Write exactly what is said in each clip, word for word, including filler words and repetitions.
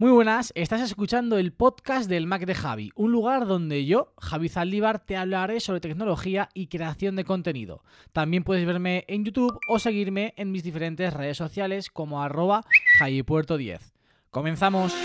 Muy buenas, estás escuchando el podcast del Mac de Javi, un lugar donde yo, Javi Zaldívar, te hablaré sobre tecnología y creación de contenido. También puedes verme en YouTube o seguirme en mis diferentes redes sociales como arroba javipuerto diez. ¡Comenzamos!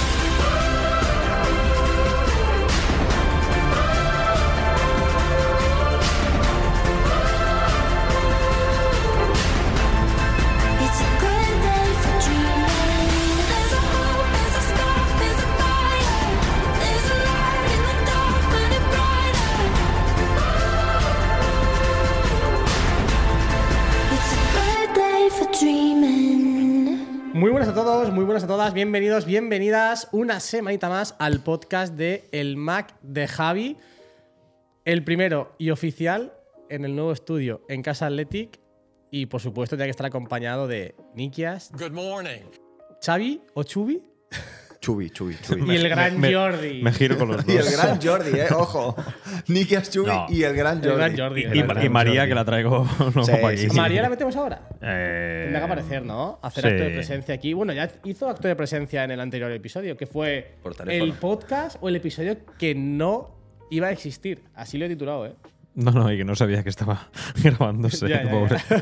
Muy buenas a todos, muy buenas a todas, bienvenidos, bienvenidas una semanita más al podcast de El Mac de Javi, el primero y oficial en el nuevo estudio en Casa Athletic y por supuesto tiene que estar acompañado de Nikias, Good morning. Xavi o Chubi Chubi, Chubi, Chubi. y el gran me, Jordi. Me giro con los dos. Y el gran Jordi, eh, ojo. Nikias, Chubi No. y el gran Jordi. El gran Jordi. Y, el y- gran y María, Jordi. que la traigo luego Sí, para aquí. sí, ¿A María la metemos ahora? Eh, Tendrá que aparecer, ¿no? Hacer sí. acto de presencia aquí. Bueno, ya hizo acto de presencia en el anterior episodio, que fue Por teléfono. el podcast o el episodio que no iba a existir. Así lo he titulado, ¿eh? No, no, y que no sabía que estaba grabándose, Ya, ya, pobre. ya.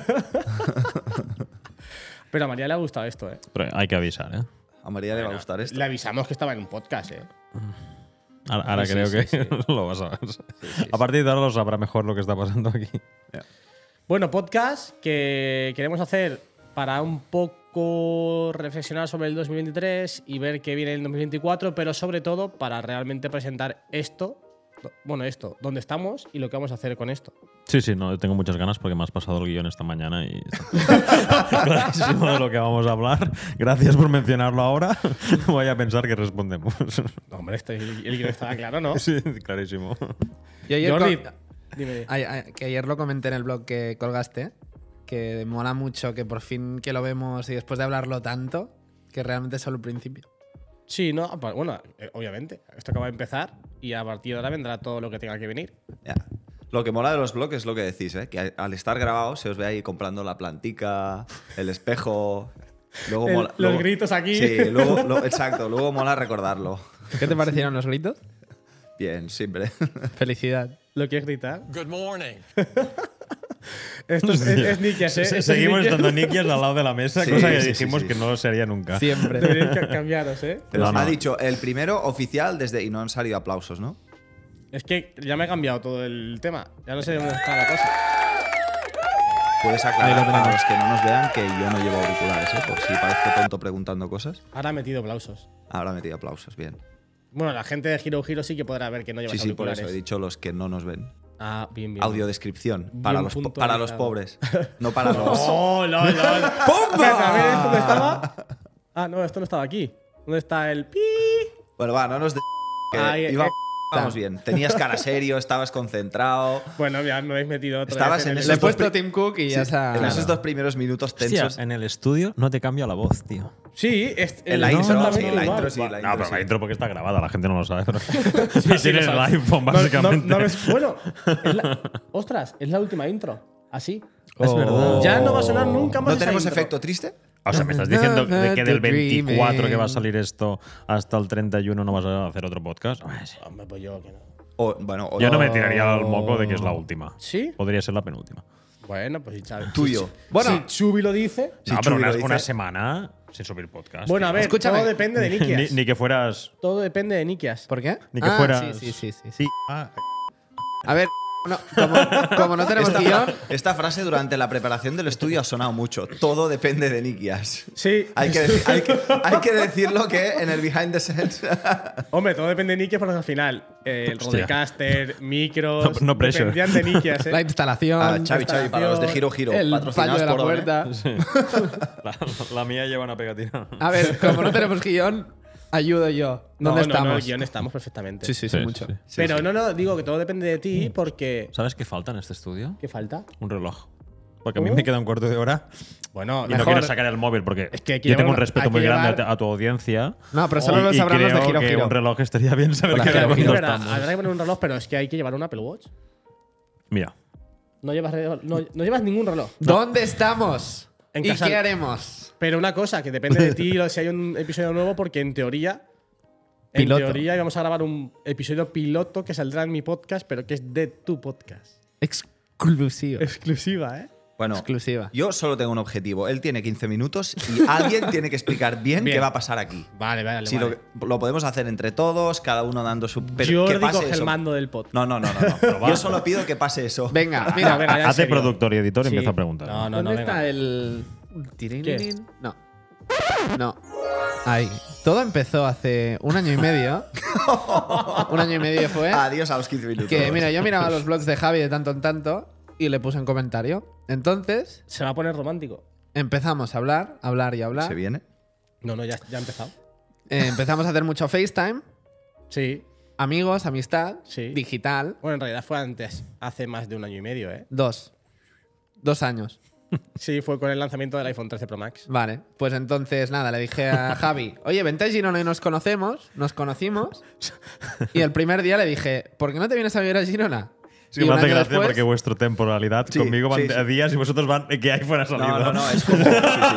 Pero a María le ha gustado esto, ¿eh? Pero hay que avisar, ¿eh? A María le va a gustar esto. Le avisamos que estaba en un podcast, ¿eh? Ahora, ahora Sí, creo sí, que sí. lo vas a ver. A partir de ahora lo sabrá mejor lo que está pasando aquí. Bueno, podcast que queremos hacer para un poco reflexionar sobre el dos mil veintitrés y ver qué viene en el dos mil veinticuatro, pero sobre todo para realmente presentar esto, bueno, esto, dónde estamos y lo que vamos a hacer con esto. Sí, sí, no, tengo muchas ganas porque me has pasado el guión esta mañana y está clarísimo de lo que vamos a hablar. Gracias por mencionarlo ahora. Voy a pensar que respondemos. No, hombre, este, el guión estaba claro, ¿no? Sí, clarísimo. Yo ayer Jordi, co- dime. ay- ay, que ayer lo comenté en el blog que colgaste, que mola mucho que por fin que lo vemos y después de hablarlo tanto, que realmente es solo el principio. Sí, no, pues, bueno, eh, obviamente. Esto acaba de empezar y a partir de ahora vendrá todo lo que tenga que venir. Ya. Lo que mola de los blogs es lo que decís, ¿eh? Que al estar grabado se os ve ahí comprando la plantica, el espejo. Luego El- mola, los luego- gritos aquí. Sí, luego, lo- exacto. Luego mola recordarlo. ¿Qué te parecieron los gritos? Bien, siempre. Felicidad. ¿Lo quieres gritar? Good morning. Esto es, es, es Nikias, ¿eh? Se- Esto es Seguimos Nikias. estando Nikias al lado de la mesa, Sí, cosa que sí, sí, dijimos sí. que no lo sería nunca. Siempre. Deberíais ca- cambiaros, ¿eh? Pero No, no. ha dicho el primero oficial desde. Y no han salido aplausos, ¿no? Es que ya me he cambiado todo el tema. Ya no sé dónde está la cosa. Puedes aclarar para los que no nos vean que yo no llevo auriculares, ¿eh? Por si parezco tonto preguntando cosas. Ahora he metido aplausos. Ahora he metido aplausos, bien. Bueno, la gente de Giro Giro sí que podrá ver que no llevas Sí, sí, por auriculares. eso he dicho los que no nos ven. Ah, bien, bien. Audiodescripción. Bien Para los, po- para los puntualizado. pobres. No para los. ¡Oh, lol, lol! Espérate, a ver, ¿esto dónde estaba? Ah, no, esto no estaba aquí. ¿Dónde está el pi? Bueno, va, no nos de. que Ay, iba- eh, Vamos bien. Tenías cara serio, estabas concentrado. Bueno, ya me habéis metido otra Estabas vez en el- ese- Le he Esos dos puesto pri- Tim Cook y ya Sí, se ha... en esos dos primeros minutos Hostia, tensos. en el estudio no te cambia la voz, tío. Sí, es, En la es intro, exactamente sí, en la igual. intro, sí, la No, intro, pero la sí. intro porque está grabada, la gente no lo sabe. Pero Sí, sí, sí, tienes lo el sabes. iPhone, No- no- básicamente. no ves- bueno, es la- ostras, es la última intro. Así. Es Oh. verdad. Ya no va a sonar nunca más. ¿No esa tenemos intro. efecto triste? O sea, me estás diciendo de que del The veinticuatro que va a Dreaming. salir esto hasta el treinta y uno no vas a hacer otro podcast. Hombre, sí. Hombre, pues yo que no. O, bueno, o Yo no me no. tiraría al moco de que es la última. ¿Sí? Podría ser la penúltima. Bueno, pues si Xavi- Tuyo. Bueno, Bueno. si Chubi lo dice. Si no, pero Chubi una, lo dice- una semana sin subir podcast. Bueno, a tío. ver, Escúchame. todo depende de ni, Nikias. ni que fueras. Todo depende de Nikias. ¿Por qué? Ni que Ah, fueras. Sí, sí, sí. sí, sí. Sí. Ah, A ver, no, como, como no tenemos Esta, guión... fra- esta frase durante la preparación del estudio ha sonado mucho. Todo depende de Nikias. Sí. Hay que, deci- hay, que, hay que decirlo que en el behind the scenes. Hombre, todo depende de Nikias porque al final eh, el Hostia. Rodecaster, micros. No- no pressure. dependían de Nikias, ¿eh? La instalación, Ah, Xavi, Xavi, para los de Giro Giro. el paño patrocinados de la por One, ¿eh? puerta. la, la mía lleva una pegatina. A ver, como no tenemos guión, ayudo yo. No, ¿Dónde no, estamos? No, el guión estamos perfectamente. Sí, sí, sí, Sí, mucho. sí, sí. Sí, Pero sí. no, no, digo que todo depende de ti porque. ¿Sabes qué falta en este estudio? ¿Qué falta? Un reloj. Porque a mí Oh. me queda un cuarto de hora Bueno, y no mejor. quiero sacar el móvil porque Es que hay que yo tengo llevar un una- respeto hay muy que grande llevar- a, a tu audiencia. No, pero solo y, lo y sabrán los de creo Giro que Giro. un reloj estaría bien saber Hola, qué Giro reloj Giro. Espera, estamos. habrá que poner un reloj, pero es que hay que llevar un Apple Watch. Mira, No llevas, reloj- no, no llevas ningún reloj. ¿Dónde estamos? En ¿Y casa- qué haremos? Pero una cosa, que depende de ti si hay un episodio nuevo, porque en teoría. En Piloto. teoría vamos a grabar un episodio piloto que saldrá en mi podcast, pero que es de tu podcast. Exclusiva. Exclusiva, ¿eh? Bueno, Exclusiva. yo solo tengo un objetivo. Él tiene quince minutos y alguien tiene que explicar bien, Bien. qué va a pasar aquí. Vale, vale, Si vale. lo, lo podemos hacer entre todos, cada uno dando su. Pero que Jordi pase coge el eso. mando del podcast. No, no, no, no. no. Yo solo pido que pase eso. Venga, Mira, mira, venga, ya en Hace serio. productor y editor y Sí. empieza a preguntar. No, no, no, ¿Dónde venga. está el. Tirininín? No. No. Ahí. Todo empezó hace un año y medio. un año y medio fue. Adiós a los quince minutos. Que mira, yo miraba los blogs de Javi de tanto en tanto y le puse un comentario. Entonces Se va a poner romántico. empezamos a hablar, hablar y hablar. ¿Se viene? No, no, ya, ya ha empezado. Eh, empezamos a hacer mucho FaceTime, Sí. amigos, amistad, Sí. digital. Bueno, en realidad fue antes, hace más de un año y medio, ¿eh? Dos. Dos años. Sí, fue con el lanzamiento del iPhone trece Pro Max. Vale, pues entonces nada, le dije a Javi, oye, vente a Girona y nos conocemos, nos conocimos. Y el primer día le dije, ¿por qué no te vienes a vivir a Girona? Sí, Y me un hace año gracia después- porque vuestra temporalidad Sí, conmigo van sí, sí. a días y vosotros van que iPhone ha salido. No, no, no. Es como. Sí,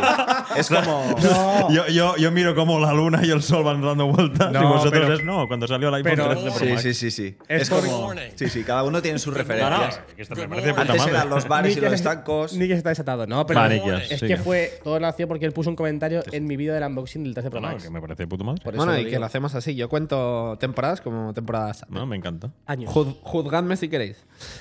sí. Es como. Yo, yo, yo miro cómo la luna y el sol van dando vueltas No, y vosotros pero- es no, cuando salió el iPhone pero- trece Pro Sí, Max. sí, sí, sí. Es Es, por- como. Sí, sí. Cada uno tiene sus No, no, referencias. que esto me parece de puta Antes madre. eran los bares y que- los estancos. Ni que está desatado. No, pero Vale, Nikias, es sigue. que fue. Todo nació porque él puso un comentario en mi vídeo del unboxing del trece Pro No, Max. que me parece de puta madre. Por eso Bueno, lo y que digo. lo hacemos así. Yo cuento temporadas como temporadas. No, me encanta. Años. Juz- juzgadme si queréis.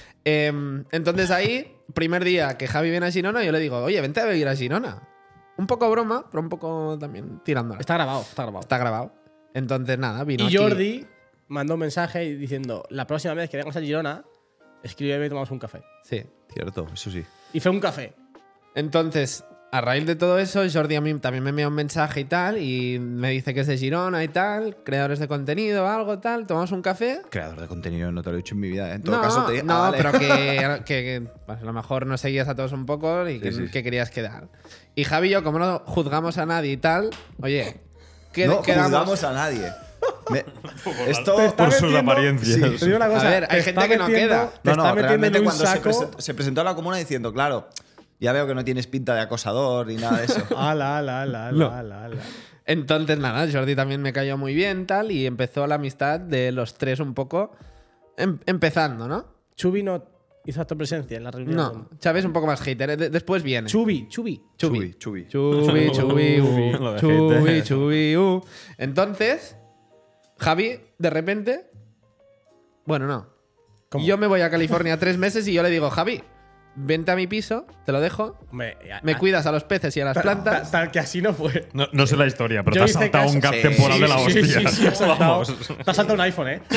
Em, entonces ahí, primer día que Javi viene a Girona, yo le digo, oye, vente a vivir a Girona. Un poco broma, pero un poco también tirando. Está grabado, está grabado. Está grabado. Entonces nada, vino Y aquí. Jordi mandó un mensaje diciendo: la próxima vez que vengas a Girona, escríbeme y tomamos un café. Sí. Cierto, eso sí. Y fue un café. Entonces, a raíz de todo eso, Jordi a mí también me envía un mensaje y tal, y me dice que es de Girona y tal, creadores de contenido, algo tal, tomamos un café. Creador de contenido, no te lo he dicho en mi vida. ¿eh? En todo no, caso, te no, ah, vale. pero que, que- que, pues, a lo mejor nos seguías a todos un poco y que, Sí, sí. que querías quedar. Y Javi y yo, como no juzgamos a nadie y tal, oye, que, No quedamos. juzgamos a nadie. Me- Esto. Por sus metiendo- apariencias. Sí. Te digo una cosa. A ver, hay te gente está que no metiendo- queda. Te No, no, está metiendo realmente en un cuando se saco. presentó, se presentó a la comuna diciendo, claro, ya veo que no tienes pinta de acosador ni nada de eso. Ala, ala, ala, No. ala, ala, ala. Entonces, nada, Jordi también me cayó muy bien, tal, y empezó la amistad de los tres un poco em- empezando, ¿no? Chubi no hizo acto de presencia en la reunión. No, Chávez un poco más hater. eh, de- después viene. Chubi, Chubi. Chubi, chubi. Chubi, chubi, uh, Lo de chubi, hater. chubi, uh. Entonces, Javi, de repente. Bueno, no. ¿Cómo? Yo me voy a California tres meses y yo le digo, Javi, vente a mi piso, te lo dejo. Hombre, a- Me a- cuidas a los peces y a las ta- plantas. ta- Tal que así no fue. No, no sé la historia, pero Yo te has hice saltado caso- un gap Sí, temporal sí, de la sí, hostia. sí, sí, has saltado. Vamos. Te has saltado un iPhone, ¿eh?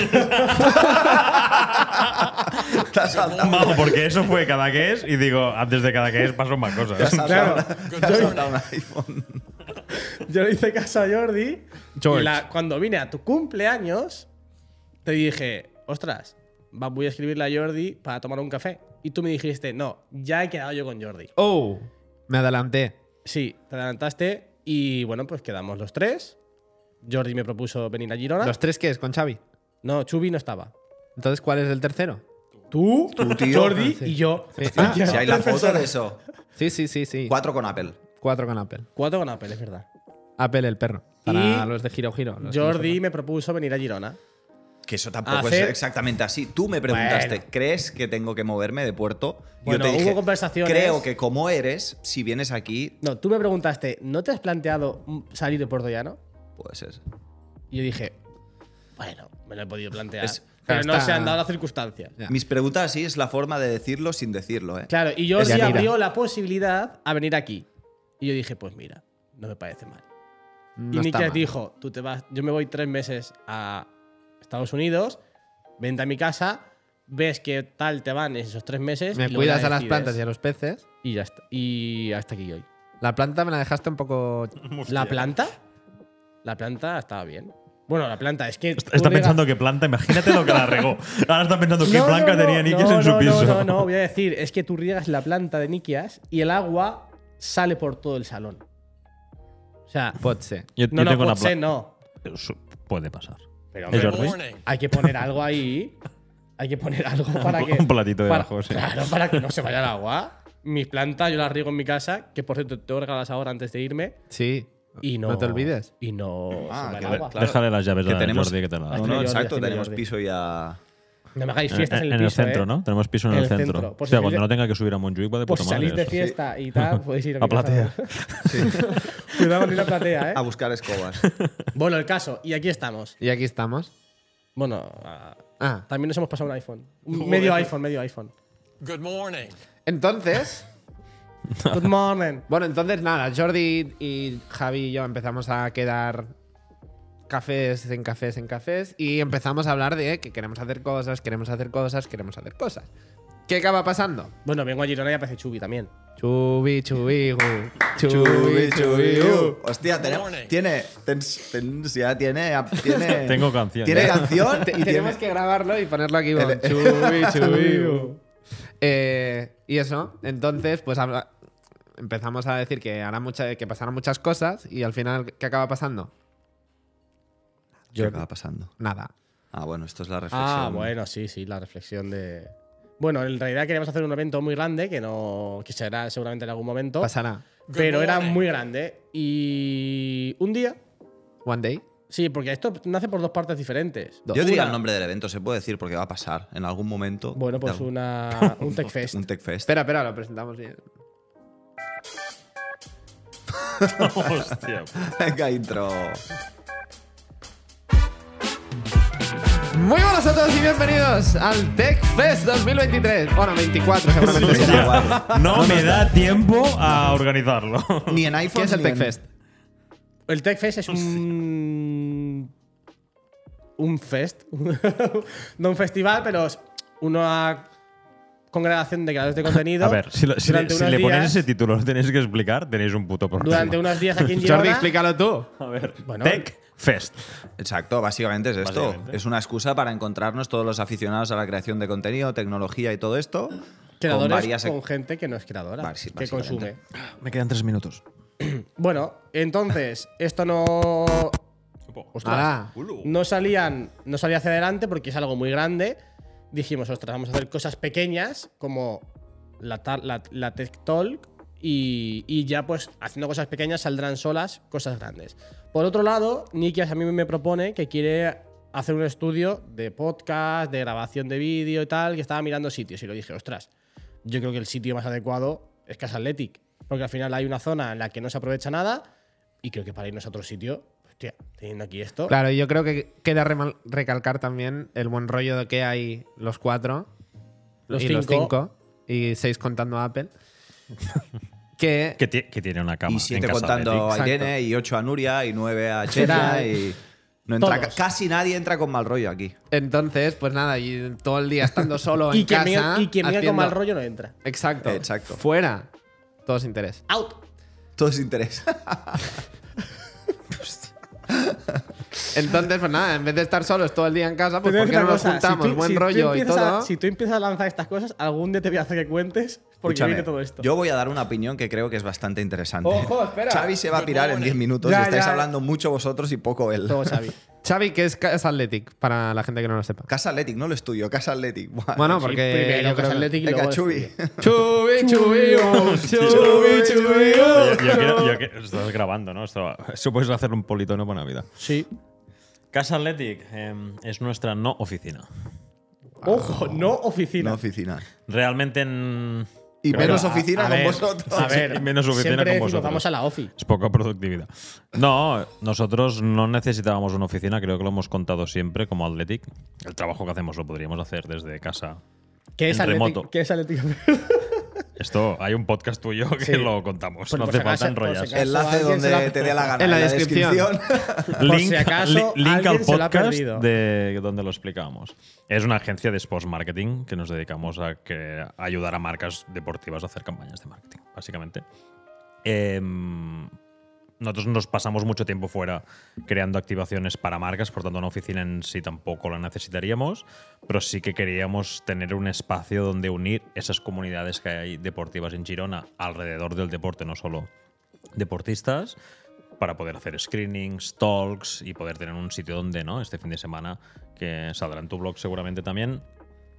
Te has saltado, Vamos, porque eso fue cada que es y digo, antes de cada que es pasan más te has cosas. saltado- Claro. te has saltado un iPhone. Yo le hice caso a Jordi. George. Y la- cuando vine a tu cumpleaños, te dije, ostras, va, voy a escribirle a Jordi para tomar un café. Y tú me dijiste, no, ya he quedado yo con Jordi. Oh, me adelanté. Sí, te adelantaste y bueno, pues quedamos los tres. Jordi me propuso venir a Girona. ¿Los tres qué es con Xavi? No, Chubi no estaba. Entonces, ¿cuál es el tercero? Tú, Tú, tío. Jordi Sí. y yo. Sí. Hostia, Ah, ya Si hay la tres foto de personas. eso. Sí, sí, sí, sí. Cuatro con Apple. Cuatro con Apple. Cuatro con Apple, es verdad. Apple el perro. Y Para los de Giro Giro. los que no Jordi sepan. me propuso venir a Girona. Que eso tampoco Hacer- es exactamente así. Tú me preguntaste, Bueno. ¿crees que tengo que moverme de puerto? Bueno, Yo te hubo dije, conversaciones. creo que como eres, si vienes aquí, No, tú me preguntaste, ¿no te has planteado mm, salir de Puerto Llano? puede ser. Y yo dije, bueno, me lo he podido plantear. Es- pero Pero no está- se han dado las circunstancias. Ya. Mis preguntas así es la forma de decirlo sin decirlo, ¿eh? Claro, y Jordi Yanira. abrió la posibilidad a venir aquí. Y yo dije, pues mira, no me parece mal. No y está Nikias mal. dijo, tú te vas, yo me voy tres meses a Estados Unidos, vente a mi casa, ves qué tal te van esos tres meses. Me y luego cuidas ya a las decides. plantas y a los peces. Y ya está. Y hasta aquí hoy. La planta me la dejaste un poco. ¿La planta? La planta estaba bien. Bueno, la planta, es que. Está tú riegas- pensando que planta, imagínate lo que la regó. Ahora está pensando qué No, blanca no, no, tenía Nikias no, en su no, piso. No, no, no, voy a decir, es que tú riegas la planta de Nikias y el agua sale por todo el salón. O sea, Pot ser. Yo, no, yo no, tengo una pot ser, pla- no. Eso puede pasar. Pero, ¿Es hombre, Jordi? hay que poner algo ahí. Hay que poner algo para que. Un platito de para- ajo, sí. Claro, para que no se vaya el agua. mis plantas yo las riego en mi casa, que por cierto tengo regaladas ahora antes de irme. Sí. Y no, No te olvides. Y no. Ah, se me que va el agua. claro. Déjale las llaves Que a tenemos- Jordi que te la No, da. no, Jordi, exacto, Jordi, tenemos Jordi. piso ya. No me hagáis En, fiestas en, en el el piso, centro, ¿eh? ¿no? Tenemos piso en En el, el centro. centro. Por O sea, si cuando salís no de- tenga que subir a Montjuic va de Por puta si salís madre. de fiesta y tal, podéis ir a, A mi casa. platea. Cuidado con ir a platea, ¿eh? A buscar escobas. Bueno, el caso. Y aquí estamos. Y aquí estamos. Bueno, ah, Ah. también nos hemos pasado un iPhone. Un medio iPhone, medio iPhone. Good morning. Entonces. Good morning. Bueno, entonces nada, Jordi y Javi y yo empezamos a quedar cafés en cafés en cafés y empezamos a hablar de que queremos hacer cosas, queremos hacer cosas, queremos hacer cosas. ¿Qué acaba pasando? Bueno, vengo a Girona y aparece Chubi también. Chubi, chubi, gu. Chubi, Chubi, chubi, chubi, gu. uh. Hostia, tenemos, tiene. tens- tens- ya tiene. tiene Tengo canción. Tiene Ya. canción. Te- y tenemos tiene- que grabarlo y ponerlo aquí. Con El- chubi, chubi, gu. Eh, y eso, entonces, pues habla- empezamos a decir que, hará mucha, que pasarán muchas cosas y al final, ¿qué acaba pasando? ¿Qué acaba pasando? Nada. Ah, bueno, esto es la reflexión. Ah, bueno, sí, sí, la reflexión de. Bueno, en realidad queríamos hacer un evento muy grande que no. que será seguramente en algún momento. Pasará. Pero era morning. muy grande. Y. Un día. One day. Sí, porque esto nace por dos partes diferentes. Yo diría Una- el nombre del evento, se puede decir, porque va a pasar en algún momento. Bueno, pues de algún- una. Un Tech Fest. Un Tech Fest. Espera, espera, lo presentamos bien. Hostia. Venga, intro. Muy buenas a todos y bienvenidos al Tech Fest dos mil veintitrés. Bueno, veinticuatro seguramente. Sí, será. igual. No me da tiempo a organizarlo. Ni en iPhone. ¿Qué es el ni Tech en- Fest? El Tech Fest es un. Un fest. No un festival, pero es una congregación de creadores de contenido. A ver, si, lo- si le, durante si unos le ponéis días- ese título, lo tenéis que explicar, tenéis un puto problema. Durante unos días aquí en Girona. Jordi, explícalo tú. A ver, Bueno. Tech Fest. Exacto, básicamente es esto. Básicamente. Es una excusa para encontrarnos todos los aficionados a la creación de contenido, tecnología y todo esto. Creadores con varias con gente que no es creadora, Basi- que básicamente. consume. Me quedan tres minutos. Bueno, entonces, esto no. Ostras, Nada. no salían. No salía hacia adelante porque es algo muy grande. Dijimos, ostras, vamos a hacer cosas pequeñas como la, tar- la, la Tech Talk. Y, y ya, pues, haciendo cosas pequeñas saldrán solas cosas grandes. Por otro lado, Nikias a mí me propone que quiere hacer un estudio de podcast, de grabación de vídeo y tal, que estaba mirando sitios. Y lo dije, ostras, yo creo que el sitio más adecuado es Casa Athletic. Porque al final hay una zona en la que no se aprovecha nada. Y creo que para irnos a otro sitio, hostia, teniendo aquí esto. Claro, yo creo que queda remal- recalcar también el buen rollo de que hay los cuatro. Los y cinco. los cinco. Y seis contando a Apple. que Que, ti- que tiene una cama. Y siete en Casa contando a Athletic. Irene, y ocho a Nuria, y nueve a Chenia. Será- Y no entra, Todos. casi nadie entra con mal rollo aquí. entonces, pues nada, y todo el día estando solo y en quien, casa. venga, y quien venga con haciendo- mal rollo no entra. Exacto. Exacto. Fuera. Todos interés. Out. Todo es interés. Entonces, pues nada, en vez de estar solos todo el día en casa, pues Te ¿por digo qué no una nos cosa, juntamos? si tú- buen si tú rollo y empiezas a- todo. si tú empiezas a lanzar estas cosas, algún día te voy a hacer que cuentes porque Escúchame, viene todo esto. yo voy a dar una opinión que creo que es bastante interesante. Ojo, espera. Xavi se va a pirar en diez minutos Ya, y estáis ya. hablando mucho vosotros y poco él. Todo, Xavi. Xavi, ¿qué es Casa Athletic? Para la gente que no lo sepa. Casa Athletic, no lo estudio, Casa Athletic. Buah. Bueno, Sí, porque primero yo creo Casa que- Athletic y Venga, luego Chubi. estudio. Chubi, chubi, oh, chubi, chubi, Yo, oh. yo quiero- yo quiero- estás grabando, ¿no? Esto, eso puedes hacer un politono para Navidad. Sí. Casa Athletic em, es nuestra no oficina. Ojo, no oficina. No oficina. Realmente en. Y creo menos que- a- oficina a con ver, vosotros. A ver, Y menos oficina siempre con decimos, vosotros. vamos a la ofi. Es poca productividad. No, nosotros no necesitábamos una oficina, creo que lo hemos contado siempre como Athletic. El trabajo que hacemos lo podríamos hacer desde casa. ¿Qué es En remoto. Athletic? ¿Qué es Athletic? Esto, hay un podcast tuyo que Sí. lo contamos. Pues no por hace si falta acaso- por si enrollarse. acaso Enlace alguien donde se la- te dé la gana. En la descripción. Link, si acaso li- link al alguien se lo ha podcast perdido. de donde lo explicamos. Es una agencia de sports marketing que nos dedicamos a, que, a ayudar a marcas deportivas a hacer campañas de marketing, básicamente. Em, nosotros nos pasamos mucho tiempo fuera creando activaciones para marcas, por tanto una oficina en sí tampoco la necesitaríamos, pero sí que queríamos tener un espacio donde unir esas comunidades que hay deportivas en Girona alrededor del deporte, no solo deportistas, para poder hacer screenings, talks y poder tener un sitio donde, ¿no? Este fin de semana, que saldrá en tu blog seguramente también,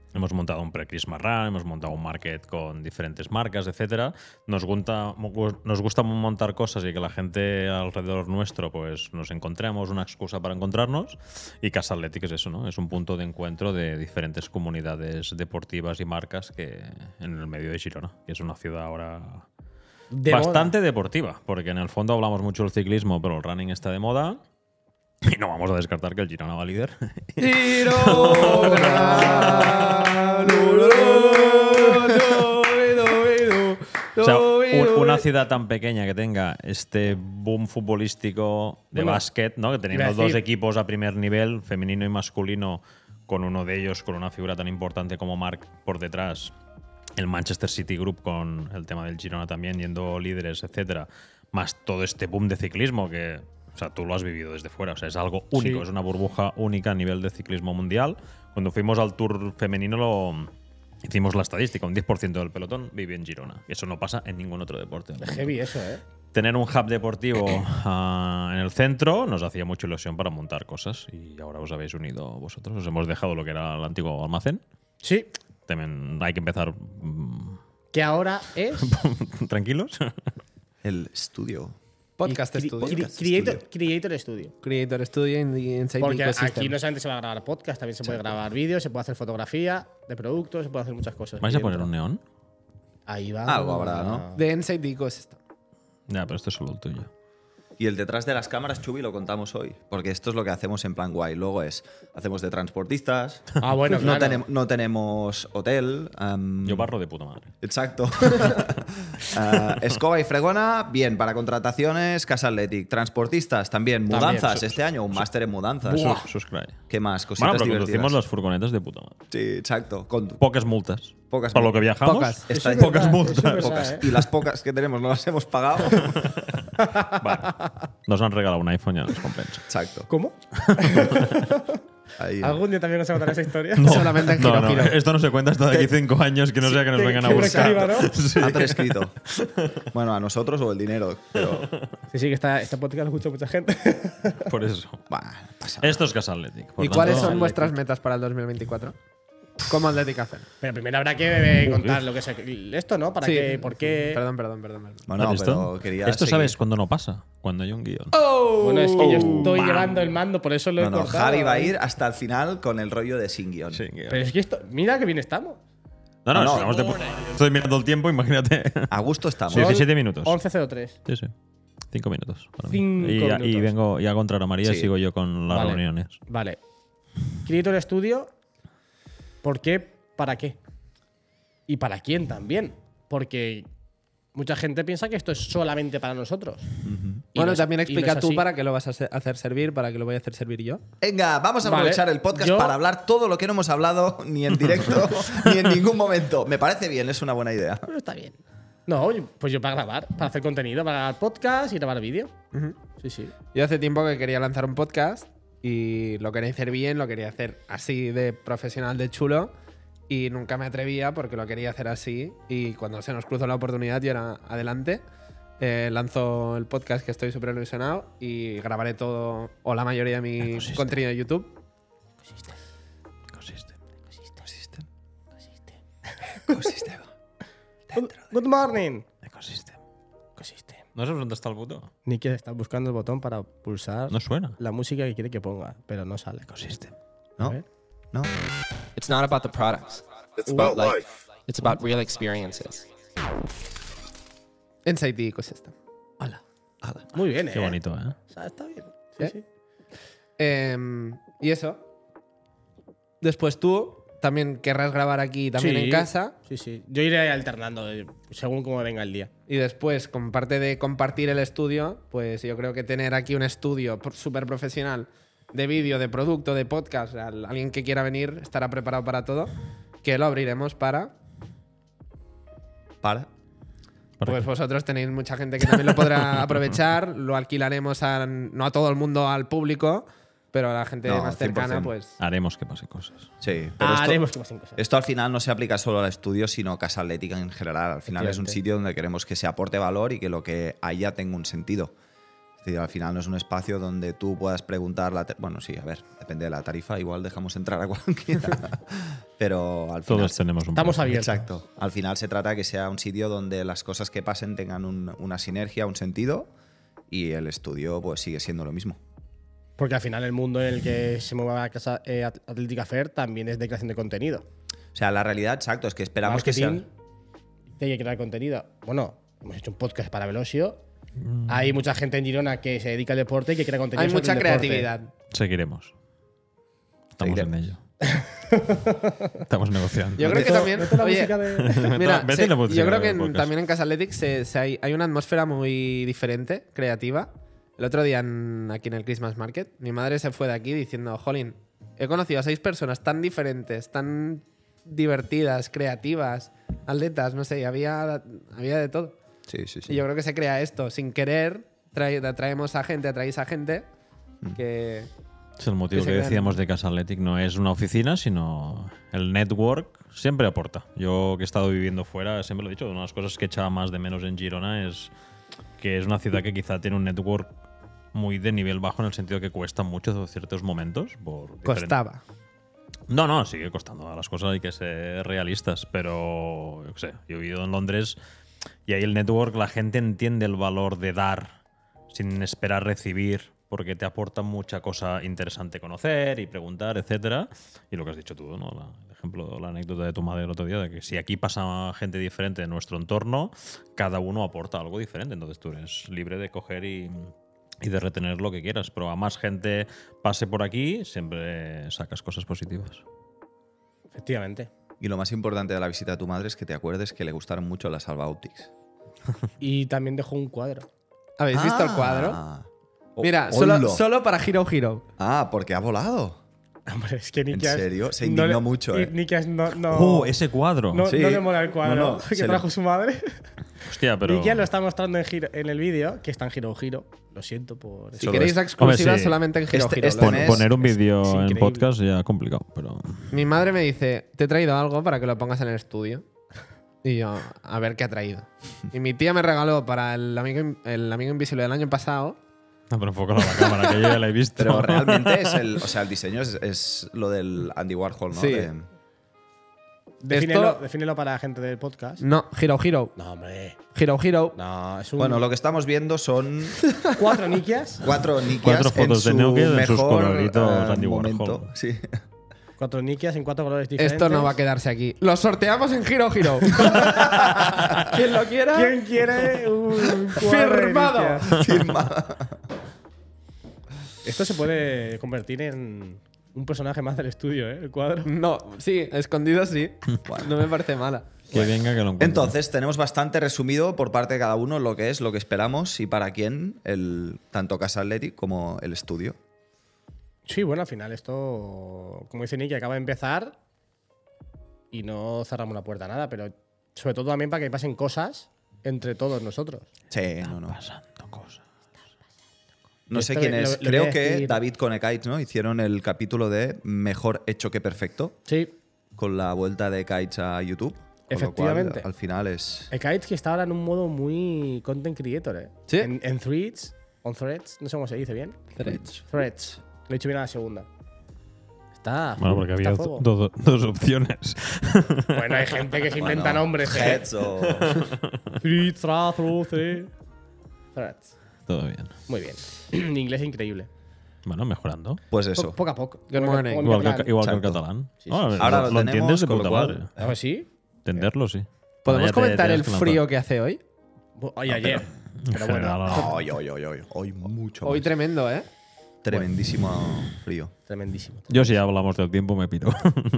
Hemos montado un pre-Christmas Run, hemos montado un market con diferentes marcas, etcétera. Nos gusta, nos gusta montar cosas y que la gente alrededor nuestro pues nos encontremos, una excusa para encontrarnos. Y Casa Athletic es eso, ¿no? Es un punto de encuentro de diferentes comunidades deportivas y marcas que en el medio de Girona, que es una ciudad ahora De bastante moda. deportiva, porque en el fondo hablamos mucho del ciclismo, pero el running está de moda. Y no vamos a descartar que el Girona va líder. O sea, un- una ciudad tan pequeña que tenga este boom futbolístico de Bueno, básquet, ¿no? Que teniendo iba a decir- dos equipos a primer nivel, femenino y masculino, con uno de ellos, con una figura tan importante como Marc por detrás, el Manchester City Group con el tema del Girona también, yendo líderes, etcétera, más todo este boom de ciclismo que, o sea, tú lo has vivido desde fuera, o sea, es algo único, Sí. es una burbuja única a nivel de ciclismo mundial. Cuando fuimos al Tour femenino lo hicimos la estadística, un diez por ciento del pelotón vive en Girona. Eso no pasa en ningún otro deporte. Es heavy eso, ¿eh? Tener un hub deportivo uh, en el centro nos hacía mucha ilusión para montar cosas y ahora os habéis unido vosotros. Os hemos dejado lo que era el antiguo almacén. Sí. También hay que empezar mm, Que ahora es. tranquilos. El estudio. Podcast y cri- Studio. cri- Podcast Creator, Studio. Creator Studio. Creator Studio in the Inside Porque Ecosystem. aquí no solamente se va a grabar podcast, también se puede grabar vídeos, se puede hacer fotografía de productos, se puede hacer muchas cosas. ¿Vais a aquí poner dentro. un neón? Ahí va. Algo habrá, ¿no? The Inside Ecosystem. Ya, pero esto es solo el tuyo. Y el detrás de las cámaras, Chubi, lo contamos hoy. Porque esto es lo que hacemos en plan guay. Luego es, hacemos de transportistas. Ah, bueno, no, claro. tenem- no tenemos hotel. am, Yo barro de puta madre. Exacto. Ah, escoba y fregona, bien. Para contrataciones, Casa Athletic. Transportistas, también. También. Mudanzas. Su- este año, un máster en mudanzas. Sus- Suscribe. ¿Qué más? Cositas Bueno, pero divertidas. conducimos las furgonetas de puta madre. Sí, exacto. Con Pocas multas. Pocas Para lo que multas. viajamos. Pocas. Está- Eso es pocas verdad, multas. eso es verdad, pocas. ¿eh? Y las pocas que tenemos no las hemos pagado. Vale. Nos han regalado un iPhone y ya nos compensa. Exacto. ¿Cómo? Ahí. ¿Algún día también nos va a contar esa historia? Solamente en No, Giro no, Giro. esto no se cuenta hasta de aquí cinco años, que no sea que nos que- vengan a que buscar. prescriba, ¿no? Sí. Ha prescrito. Bueno, a nosotros o el dinero. Pero. Sí, sí, que está, este podcast lo escucha mucha gente. Por eso. Bah, pasa. Esto es Casa Athletic. por ¿Y tanto, cuáles son Athletic. vuestras metas para el dos mil veinticuatro? ¿Cómo Athletic hacen? Pero primero habrá que eh, contar lo que es esto, ¿no? Para Sí. que, por qué. Perdón, perdón, perdón. perdón. Bueno, ¿Has visto? pero quería. Esto seguir. sabes cuando no pasa, cuando hay un guión. Bueno, es que yo Oh, estoy bam. llevando el mando, por eso lo he No, no, cortado. Javi va a ir hasta el final con el rollo de sin guión. Sí, guión. Pero es que esto. Mira que bien estamos. No, no, No, no. si vamos de pu- estoy mirando el tiempo, imagínate. A gusto estamos. Sí, diecisiete minutos. once cero tres. Sí, sí. Cinco minutos. para mí. Cinco y, ya- y minutos. vengo ya contra María, Sí. sigo yo con las Vale. reuniones. Vale. Creator Studio. ¿Por qué? ¿Para qué? ¿Y para quién también? Porque mucha gente piensa que esto es solamente para nosotros. Y Bueno, no es- también y no explica es tú así. para qué lo vas a hacer- hacer servir, para qué lo voy a hacer servir yo. Venga, vamos a Vale, aprovechar el podcast yo- para hablar todo lo que no hemos hablado ni en directo ni en ningún momento. Me parece bien, es una buena idea. Pero está bien. No, yo- pues yo para grabar, para hacer contenido, para grabar podcast y grabar vídeo. Sí, sí. Yo hace tiempo que quería lanzar un podcast y lo quería hacer bien, lo quería hacer así de profesional, de chulo. Y nunca me atrevía porque lo quería hacer así. Y cuando se nos cruzó la oportunidad, yo era adelante. Eh, lanzo el podcast, que estoy súper ilusionado. Y grabaré todo, o la mayoría de mi Ecosystem. contenido de YouTube. Consiste. Ecosystem. Ecosistema. Good, good morning. Ecosystem. Ecosystem. ¿No sabes dónde está el botón? Nicky está buscando el botón para pulsar No suena. la música que quiere que ponga, pero no sale. Ecosystem. A ¿No? ver. ¿No? It's not about the products. It's about Like, life. it's about real experiences. Inside Ecosystem. Hola. Ala. Muy bien, ¿eh? Qué bonito, ¿eh? O sea, está bien. Sí, ¿Eh? sí. Em, y eso. Después tú también querrás grabar aquí también Sí. en casa. Sí, sí. Yo iré alternando eh, según cómo venga el día. Y después, con parte de compartir el estudio, pues yo creo que tener aquí un estudio por- súper profesional de vídeo, de producto, de podcast, al- alguien que quiera venir estará preparado para todo, que lo abriremos para... Para. ¿Para Pues qué? vosotros tenéis mucha gente que también lo podrá aprovechar, lo alquilaremos a, no a todo el mundo, al público, pero a la gente No, más cien por cercana, cien. pues... Haremos que pase cosas. Sí, pero esto, Haremos que pasen cosas. esto al final no se aplica solo al estudio, sino a Casa Atlética en general. Al final es un Efectivamente. sitio donde queremos que se aporte valor y que lo que haya tenga un sentido. Es decir, al final no es un espacio donde tú puedas preguntar la... Bueno, sí, a ver, depende de la tarifa, igual dejamos entrar a cualquiera. Pero al final... Todos tenemos un Estamos precio. abiertos. Exacto. Al final se trata de que sea un sitio donde las cosas que pasen tengan un- una sinergia, un sentido, y el estudio pues sigue siendo lo mismo. Porque al final el mundo en el que se mueve la casa eh, At- Atlética Fair también es de creación de contenido. O sea, la realidad, exacto, es que esperamos que Marketing, sea... tiene que crear contenido. Bueno, hemos hecho un podcast para Velocio. Hay mucha gente en Girona que se dedica al deporte y que crea contenido. Hay sobre mucha el deporte. creatividad. Seguiremos. Estamos Seguiremos. en ello. Estamos negociando. Yo creo que Meto- también. meto la oye, música de- Mira, Vete se- la música yo creo que del en- podcast. también en Casa Athletic se- se hay, hay una atmósfera muy diferente, creativa. El otro día en- aquí en el Christmas Market, mi madre se fue de aquí diciendo, jolín, he conocido a seis personas tan diferentes, tan divertidas, creativas, atletas, no sé, había, había de todo. Sí, sí, sí. Y yo creo que se crea esto, sin querer, trae- atraemos a gente, atraéis a gente que... Es el motivo que se que crean. decíamos de Casa Athletic. No es una oficina, sino el network siempre aporta. Yo que he estado viviendo fuera, siempre lo he dicho, una de las cosas que echaba más de menos en Girona es que es una ciudad que quizá tiene un network muy de nivel bajo en el sentido que cuesta mucho en ciertos momentos. Por diferentes- Costaba. No, no, sigue costando. Las cosas hay que ser realistas, pero yo qué sé, yo he vivido en Londres y ahí el network, la gente entiende el valor de dar sin esperar recibir, porque te aporta mucha cosa interesante conocer y preguntar, etcétera. Y lo que has dicho tú, ¿no? La- el ejemplo, la anécdota de tu madre el otro día, de que si aquí pasa gente diferente en nuestro entorno, cada uno aporta algo diferente. Entonces tú eres libre de coger y, y de retener lo que quieras. Pero a más gente pase por aquí, siempre sacas cosas positivas. Efectivamente. Y lo más importante de la visita a tu madre es que te acuerdes que le gustaron mucho las Alba Optics. Y también dejó un cuadro. ¿Habéis visto el cuadro? Ah. O- Mira, solo, ¡Holo! solo para Hero Hero. Ah, porque ha volado. Hombre, es que ¿En Nikias. serio? Se no indignó le- mucho, y eh. Nikias no, no, ¡Oh, ese cuadro! no, Sí. no le mola el cuadro No, no, que se trajo le- su madre. Hostia, pero. Nikias lo está mostrando en, Giro- en el vídeo, que está en Giro Giro. Lo siento por Si Solo queréis esto. la exclusiva Hombre, sí. solamente en Hero Este- Hero. este lo Pon- mes- tenéis. poner un vídeo es en increíble. podcast ya complicado, pero. Mi madre me dice, te he traído algo para que lo pongas en el estudio. Y yo, a ver qué ha traído. Y mi tía me regaló para el amigo, in- el amigo invisible del año pasado. No, pero enfócalo a la cámara, que yo ya la he visto. Pero realmente es el, o sea, el diseño es, es lo del Andy Warhol, ¿no? Sí. De- De Defínelo, esto, defínelo para la gente del podcast. no, Hero Hero. No, hombre. Hero Hero. No, es un. Bueno, lo que estamos viendo son cuatro Nikias. cuatro Nikias Cuatro fotos de en su Nokia en sus mejor, coloritos eh, Andy Warhol. momento. Sí. Cuatro Nikias en cuatro colores diferentes. Esto no va a quedarse aquí. Lo sorteamos en Hero Hero. Quien lo quiera. ¿Quién quiere un cuadro de Firmado. Nikias? Firmada. Esto se puede convertir en un personaje más del estudio, ¿eh? El cuadro. No, sí, escondido sí. No me parece mala. Que venga, que lo encuentre. Entonces, tenemos bastante resumido por parte de cada uno lo que es, lo que esperamos y para quién, el, tanto Casa Athletic como el estudio. Sí, bueno, al final esto, como dice Nicky, acaba de empezar y no cerramos la puerta a nada, pero sobre todo también para que pasen cosas entre todos nosotros. Sí, no, no. Pasando cosas. No sé Esto quién lo- es. lo voy Creo a que decir. David Conekites, ¿no? Hicieron el capítulo de Mejor hecho que perfecto Sí, con la vuelta de Kites a YouTube. Con Efectivamente. Lo cual, al final es. el Kites que está ahora en un modo muy content creator, ¿eh? Sí. En, en Threads, on Threads, no sé cómo se dice bien. Threads. Threads. Lo he dicho bien a la segunda. Está. Bueno, porque está había a fuego. do- do- dos opciones. Bueno, hay gente que se inventa Bueno, nombres, ¿eh? Heads o. Threads, tra, thru, thre- Threads. Todo bien. Muy bien. Mi inglés es increíble. Bueno, mejorando. Pues Po- eso. poco a poco. Good Como- morning. como en Igual catalán. que, igual que el Exacto. catalán. Sí, sí, Ah, sí. lo- Ahora lo, lo tenemos, entiendes de con lo puta cual- madre. ¿Ah, sí? Entenderlo, sí. ¿Podemos Ya te- comentar te el has que frío lanzar. que hace hoy? Hoy ayer. En Pero bueno. general, no. Hoy, hoy, hoy, hoy. Hoy mucho Hoy más. tremendo, ¿eh? Tremendísimo frío. Tremendísimo. Yo si hablamos del tiempo me piro.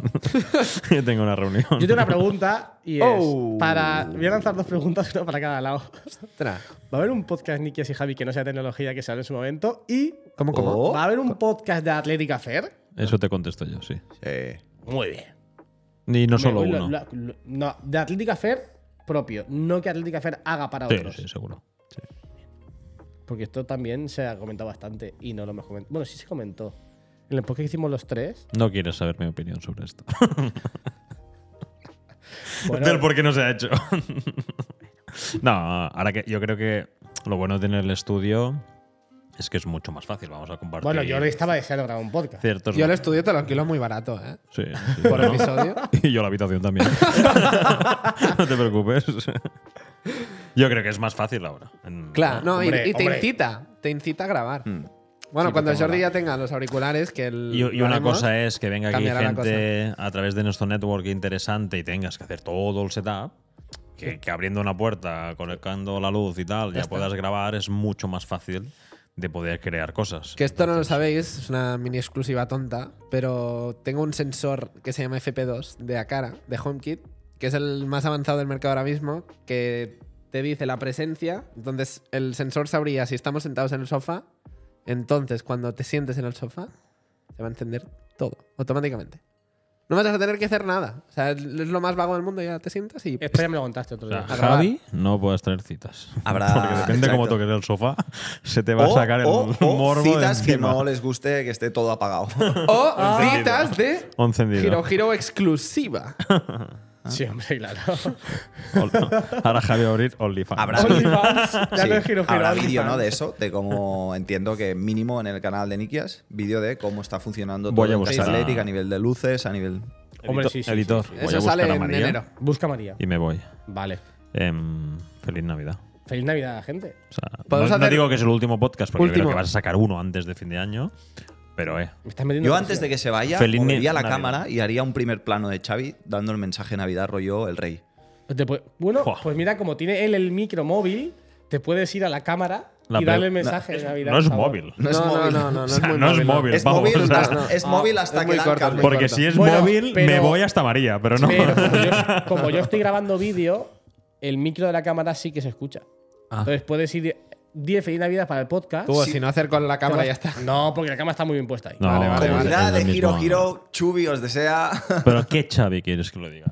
Yo tengo una reunión. Yo tengo una pregunta y es Oh. para. Voy a lanzar dos preguntas, una para cada lado. Ostras. Va a haber un podcast Nikias y Javi que no sea tecnología que se hable en su momento. Y ¿Cómo, cómo? Oh. va a haber un podcast de Atlética Fair. Eso te contesto yo, sí. Sí. Muy bien. Y no Me solo voy lo- uno. lo- lo- no, de Atlética Fair propio. No que Atlética Fair haga para Sí, otros. sí, seguro. Sí. Porque esto también se ha comentado bastante y no lo hemos comentado. Bueno, sí se comentó. En el podcast que hicimos los tres. No quieres saber mi opinión sobre esto. Bueno, Del por qué no se ha hecho. No, ahora que yo creo que lo bueno de tener el estudio es que es mucho más fácil. Vamos a compartir. Bueno, yo estaba deseando grabar un podcast. ciertos. Yo el estudio te lo alquilo muy barato, ¿eh? Sí, sí. Por Bueno, episodio. Y yo la habitación también. No te preocupes. Yo creo que es más fácil ahora. En- Claro, no, y- Hombre, y, te hombre. incita, te incita a grabar. Mm. Bueno, Sí, cuando porque Jordi mola. ya tenga los auriculares, que el, Y, y lo una haremos, cosa es que venga aquí cambiará la gente a través de nuestro network interesante y tengas que hacer todo el setup. Que, que abriendo una puerta, conectando la luz y tal, ya, puedas grabar, es mucho más fácil de poder crear cosas. Que esto no lo sabéis, es una mini exclusiva tonta, pero tengo un sensor que se llama F P dos de Acara, de HomeKit, que es el más avanzado del mercado ahora mismo, que te dice la presencia. Entonces el sensor sabría si estamos sentados en el sofá. Entonces cuando te sientes en el sofá, se va a encender todo, automáticamente. No vas a tener que hacer nada. O sea, es lo más vago del mundo, ya te sientas y... Esto ya me lo contaste otro O día. sea, a grabar. Javi, no puedes tener citas. Habrá- Porque depende cómo exacto. toques el sofá, se te va a sacar el o, o morbo de citas que encima. no les guste que esté todo apagado. O citas de O encendido. Giro Giro exclusiva. Sí, hombre, claro. Ahora Javi va a abrir OnlyFans. Habrá, OnlyFans, ya sí, no es Giro Giro, habrá OnlyFans. vídeo, ¿no? De eso, de cómo entiendo que mínimo en el canal de Nikias, vídeo de cómo está funcionando Voy a todo el buscar a- Athletic a nivel de luces, a nivel. Hombre, Editor- sí, sí, editor, sí, sí. voy a Eso buscar sale a en María enero. Busca a María. y me voy. Vale. Em, feliz Navidad. Feliz Navidad, gente. O sea, no, Podemos no hacer- digo que es el último podcast porque Último. creo que vas a sacar uno antes de fin de año, pero eh. Me estás metiendo Yo presión. antes de que se vaya, Feliz movería la Navidad. cámara y haría un primer plano de Xavi dando el mensaje de Navidad rollo el rey. Te puede- Bueno, Buah. pues mira, como tiene él el micro móvil, te puedes ir a la cámara La y pre- darle el mensaje de Navidad. No es por favor. móvil. No es no, móvil. no, no, no, no O es sea, muy no es móvil. móvil. Es vamos, móvil, o sea, hasta, no. es Ah, móvil hasta es que muy dan corto, cable. muy Porque corto. si es Bueno, móvil, pero- me voy hasta María, pero no. Pero como yo, como yo estoy grabando vídeo, el micro de la cámara sí que se escucha. Ah. Entonces puedes ir diez Feliz Navidad para el podcast. Tú, Sí. si no hacer con la cámara ya está. No, porque la cámara está muy bien puesta ahí. No, Vale, vale, es- vale. es Comunidad del de Giro mismo- Giro, Chubi os desea. Pero ¿qué Xavi quieres que lo diga?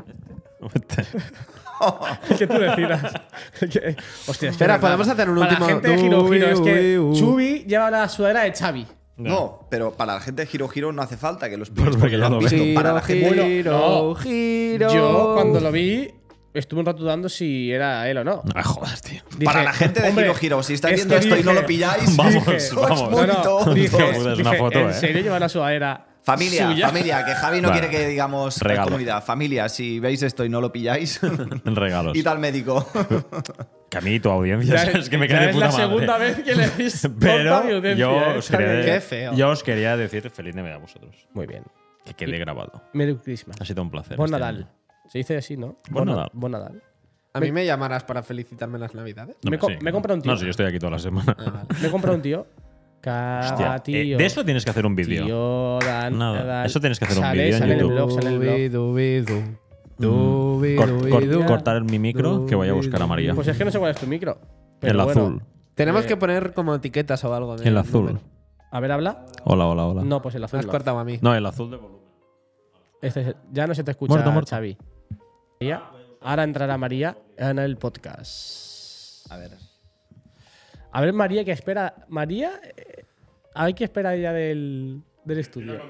¿Qué tú decidas? Que- Hostia, es que Espera, es verdad. podemos hacer un Para último- la gente de Giro Giro, es que Uy, uy, uy. Chubi lleva la sudadera de Xavi. No, pero para la gente de Giro Giro no hace falta que los Pues piques porque porque ya lo han lo visto. ven. Para la gente. Bueno, Giro, no. giro. Yo cuando lo vi estuve un rato dudando si era él o no. No jodas, tío. Dije, Para la gente de hombre, Giro Giro, si estáis es viendo que esto y no dije- lo pilláis, Vamos, dije, sois vamos. muy No, no, tontos. dije, Tío, puta, es una dije, foto, ¿en eh. serio lleva la sudadera Familia, suya? familia, que Javi no Vale. quiere que digamos eh, Regalo. comunidad. Familia, si veis esto y no lo pilláis, En regalos. id al médico. Que a mí tu audiencia Ya es que me ya cae de es puta la madre. segunda vez que le decís Pero tonta mi audiencia, yo eh, os, Xavi. quería, Qué feo. yo os quería decir feliz Navidad a vosotros. Muy bien. Que quede grabado. Merry Christmas. Ha sido un placer. Buen este Nadal. año. Se dice así, ¿no? Buen Nadal. Buen Nadal. A mí me llamarás para felicitarme en las navidades. No, Me co- sí. me he comprado un tío. No, sí, yo estoy aquí toda la semana. Ah, vale. Me he comprado un tío. Cada Hostia, eh, tío. de eso tienes que hacer un vídeo. Tío, dan, Nada, dan. eso tienes que hacer un Sale- vídeo en sale el YouTube. blog, sale el blog. Dubi, dubi, du. Mm. Dubi, Cor- dubi, cor- du. cortar mi micro que voy a buscar a María. Pues es que no sé cuál es tu micro. pero El bueno. azul. Tenemos Eh, que poner como etiquetas o algo. de- El azul. A ver, habla. Hola, hola, hola. No, pues el Me azul. has no. cortado a mí. No, el azul de volumen. Este es- ya no se te escucha, Muerto, muerto. Xavi. María. Ahora entrará María en el podcast. A ver. A ver, María, ¿qué espera? María, eh, a ver qué espera ella del, del estudio.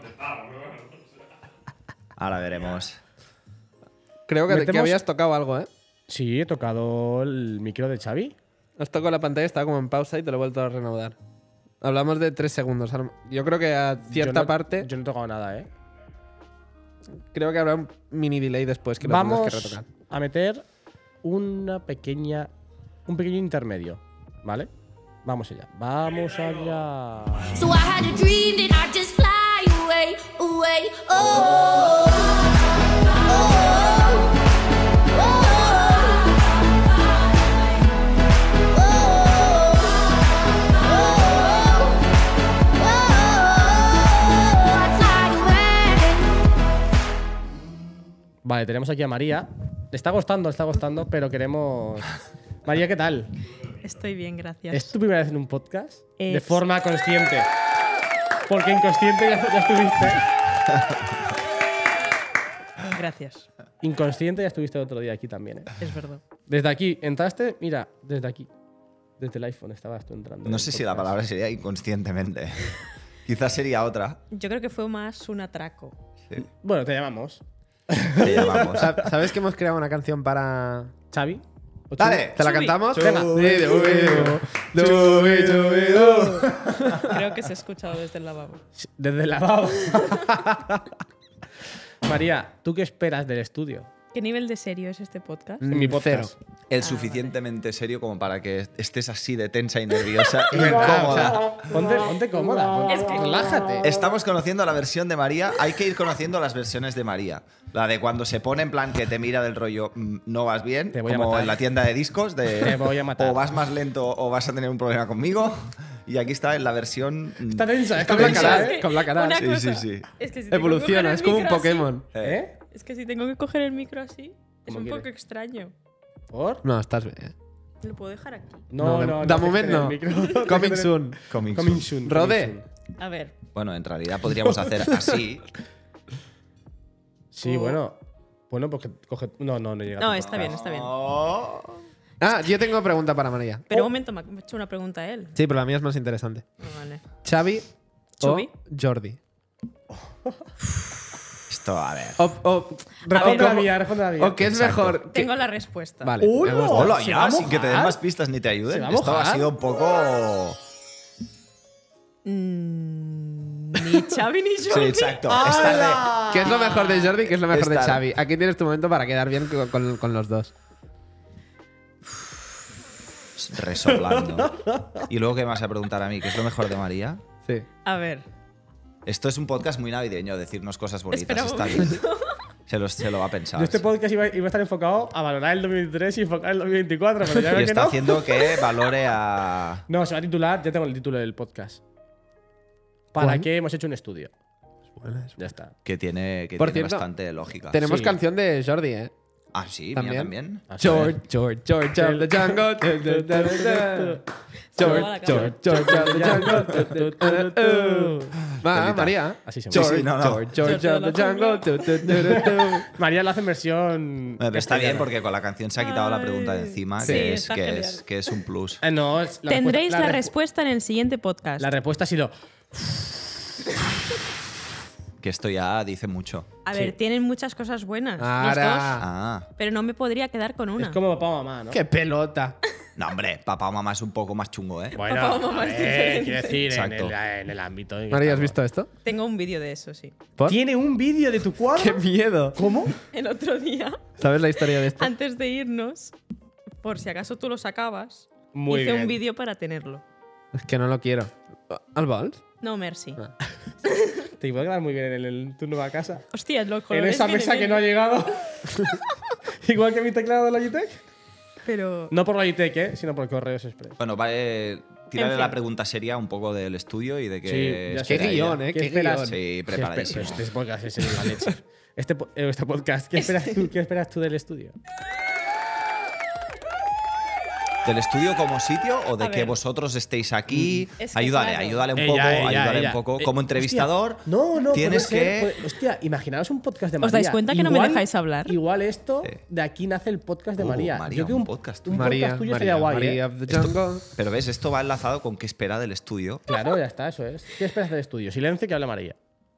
Ahora veremos. Creo que, que Metemos- habías tocado algo, ¿eh? Sí, he tocado el micro de Xavi. Has tocado la pantalla, estaba como en pausa y te lo he vuelto a reanudar. Hablamos de tres segundos. Yo creo que a cierta Yo no- parte, Yo no he tocado nada, ¿eh? creo que habrá un mini delay después que lo tendrás Vamos que retocar. a meter una pequeña. Un pequeño intermedio, ¿vale? Vamos allá. Vamos allá. So I had a dream that I'd just fly away, away, oh. Vale, tenemos aquí a María. Le está costando, le está costando, pero queremos. María, ¿qué tal? Estoy bien, gracias. ¿Es tu primera vez en un podcast? De Es- forma consciente. Porque inconsciente ya, ya estuviste. Gracias, Inconsciente ya estuviste el otro día aquí también, ¿eh? es verdad. Desde aquí, entraste, mira, desde aquí. Desde el iPhone estabas tú entrando. en No el sé si la podcast. palabra sería inconscientemente. Quizás sería otra. Yo creo que fue más un atraco. Sí. Bueno, te llamamos. Que llamamos. Sa- ¿Sabes que hemos creado una canción para, Xavi. Dale. ¿Te la Chubi. cantamos? Venga. Creo que se ha escuchado desde el lavabo. Desde el lavabo. María, ¿tú qué esperas del estudio? ¿Qué nivel de serio es este podcast? En mi podcast. Cero. El Ah, suficientemente serio como para que estés así de tensa y nerviosa y Verdad, o incómoda. sea, ponte, ponte cómoda. ponte- Es que- relájate. Estamos conociendo la versión de María. Hay que ir conociendo las versiones de María. La de cuando se pone en plan que te mira del rollo "Mm, no vas bien", Te voy a como matar. en la tienda de discos, de Te voy a matar. o vas más lento o vas a tener un problema conmigo. Y aquí está en la versión. mm, Está tensa, está Con la tensa, cara, ¿eh? ¿eh? Con la cara. Una Sí, cosa, sí, sí. Es que si tengo que Evoluciona, coger es el como un micro así- Pokémon. ¿Eh? Es que si tengo que coger el micro así, es ¿Cómo un quieres? poco extraño. ¿Por? No, estás bien. ¿Lo puedo dejar aquí? No, de- no. de no, moment tener no. el micro. Coming soon. Coming Coming soon. soon. Rode. coming soon. A ver. Bueno, en realidad podríamos hacer así. Sí, bueno. Bueno, pues que coge. No, no, no llega. No, a tu está bien, podcast. está bien. Oh. Ah, yo tengo pregunta para María. Pero un momento, me ha hecho una pregunta él. Sí, pero la mía es más interesante. Ah, vale. ¿Xavi Chubi. o Jordi? Esto, a ver. O, o, Responde o la como- mía, responde la mía. ¿O qué es Exacto. mejor? que- Tengo la respuesta. Vale. me ¡Hola! gusta. Hola, ¿Se ya, va a sin que te den mojar? más pistas ni te ¿Se ayuden. va a Esto ha mojar? sido un poco. Mm, ni Xavi ni Sí, Jordi. exacto. Estar de- ¿Qué es lo mejor de Jordi y qué es lo mejor de Estar- Xavi? Aquí tienes tu momento para quedar bien con, con- con los dos. resoplando. Y luego, ¿qué me vas a preguntar a mí? ¿Qué es lo mejor de María? Sí. A ver. Esto es un podcast muy navideño, decirnos cosas bonitas. Espera un Está bien. momento. Se, lo, se lo va a pensar. Yo este podcast iba, iba a estar enfocado a valorar el dos mil veintitrés y enfocar el dos mil veinticuatro, pero ya y veo que está no. haciendo que valore a. No, se va a titular, ya tengo el título del podcast. ¿Para ¿Cuál? qué hemos hecho un estudio? Buena, es Ya está. Que tiene, que Por tiene cierto, bastante lógica. Tenemos Sí. canción de Jordi, ¿eh? Ah, sí, ¿También? mía también. A George, saber. George, George of the jungle. George, George, George of the jungle. Va, Telita. María. Así se George, Sí, sí, no, no. George, George of the jungle. María lo hace en versión. Bueno, pero está bien castellana. porque con la canción se ha quitado la pregunta de encima, Sí, que, es, está que, genial. es, que es un plus. Eh, no, es la Tendréis la, respu- respuesta en el siguiente podcast. La respuesta ha sido. Que esto ya dice mucho. A ver, Sí. tienen muchas cosas buenas. los Ahora. dos, Ah. pero no me podría quedar con una. Es como papá o mamá, ¿no? ¡Qué pelota! No, hombre, papá o mamá es un poco más chungo, ¿eh? Bueno, Papá o mamá es eh, diferente. quiero decir, en Exacto. el, en el ámbito. en que María, ¿has estamos. visto esto? Tengo un vídeo de eso, sí. ¿Por? ¿Tiene un vídeo de tu cuadro? ¡Qué miedo! ¿Cómo? El otro día, ¿Sabes la historia de esto? antes de irnos, por si acaso tú lo sacabas, Muy hice bien. un vídeo para tenerlo. Es que no lo quiero. ¿Al Vals? No, merci. Ah. Te puede quedar muy bien en el, tu nueva casa. Hostia, los En colores esa vienen mesa que bien, no ha llegado. Igual que mi teclado de Logitech. Pero No por Logitech, ¿eh? Sino por Correos Express. Bueno, vale. Tírale En fin. la pregunta seria un poco del estudio y de que. Sí, ya sé. ¡Qué espera guión, ella. eh! ¿Qué ¡Qué esperas? guión! Sí, ¿Qué preparadísimo. espe- pero este podcast es el la leche. Este, po- eh, este podcast, ¿qué esperas, tú, ¿qué esperas tú del estudio? ¿Del estudio como sitio o de A que ver. vosotros estéis aquí? Es que ayúdale, claro. ayúdale un Ella, poco, ella, ayúdale ella. un poco. Eh, Como entrevistador, hostia, no, no, tienes puede ser, que. puede- hostia, imaginaos un podcast de María. ¿Os dais cuenta que no me Igual- dejáis hablar? Igual esto, Sí. de aquí nace el podcast de Uh, María. María, Yo creo un un podcast Un tuyo. María, podcast tuyo María, estaría guay. María ¿eh? of the jungle. Pero ves, esto va enlazado con qué espera del estudio. Claro, ya está, eso es. ¿Qué esperas del estudio? Silencio que habla María.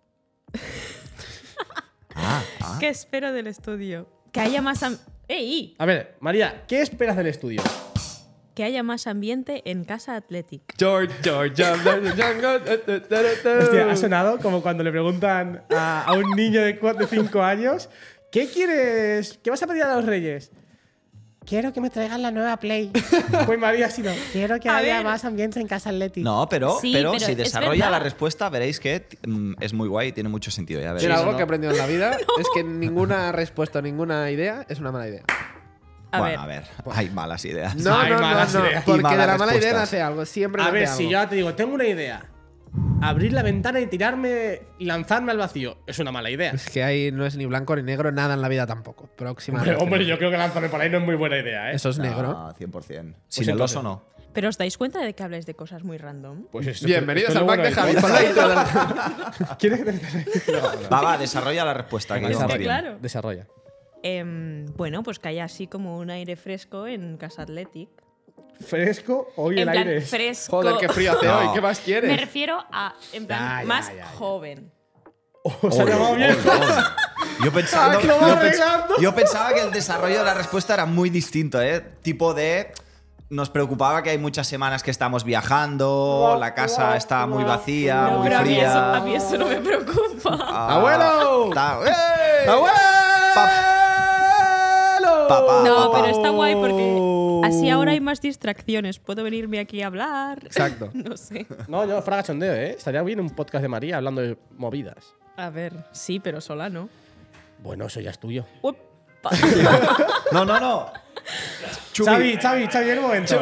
Ah, ah. ¿qué espero del estudio? Que haya más am- ¡Ey! A ver, María, ¿qué esperas del estudio? Que haya más ambiente en Casa Athletic. George, George of the jungle. Hostia, ha sonado como cuando le preguntan a, a un niño de cinco años ¿qué quieres? ¿Qué vas a pedir a los reyes? Quiero que me traigan la nueva Play. Pues María ha sido. Quiero que A haya ver. más ambiente en Casa Athletic. No, pero, Sí, pero, pero si es desarrolla verdad. la respuesta, veréis que mm, es muy guay y tiene mucho sentido. Ya veréis. Mira, algo no. que he aprendido en la vida es que ninguna respuesta, ninguna idea es una mala idea. A bueno, ver. a ver, hay malas ideas. No, Hay no, no, malas no. ideas. Y Porque de malas la mala idea respuestas. nace algo. Siempre A nace ver, algo. si yo te digo, tengo una idea. Abrir la ventana y tirarme y lanzarme al vacío. Es una mala idea. Es que ahí no es ni blanco ni negro, nada en la vida tampoco. Próxima. Hombre, vez. hombre, yo creo que lanzarme por ahí no es muy buena idea, ¿eh? Eso es negro. Ah, cien por cien. Sin Pues el entonces. oso no. ¿Pero os dais cuenta de que habláis de cosas muy random? Pues esto- Bienvenidos esto al es lo pack de bueno Javi. del Pon la intro del- ¿Quieres que te Va, va, desarrolla la respuesta. que Venga, vamos desarrolla. bien. claro. Desarrolla. Em, bueno, pues que haya así como un aire fresco en Casa Athletic. Fresco, hoy En el plan, aire. fresco. Joder, qué frío hace No. hoy. ¿Qué más Me quieres? refiero a, en plan, Ya, ya, más ya, ya. joven. Oh, se ha llamado bien. Yo pensaba, Ah, que lo va yo, pens- arreglando. yo pensaba que el desarrollo de la respuesta era muy distinto, ¿eh? Tipo de... Nos preocupaba que hay muchas semanas que estamos viajando, la casa está muy vacía, No, muy pero a mí, eso, fría. a mí eso no me preocupa. Ah, ¡Abuelo! ta- ¡Eh! ¡Abuelo! Papá, No, papá. pero está guay porque así ahora hay más distracciones. Puedo venirme aquí a hablar. Exacto. No sé. No, yo fuera cachondeo, ¿eh? Estaría bien un podcast de María hablando de movidas. A ver, sí, pero sola no. Bueno, eso ya es tuyo. Uepa. No, no, no. Chubi. Xavi, Xavi, Xavi, en un momento.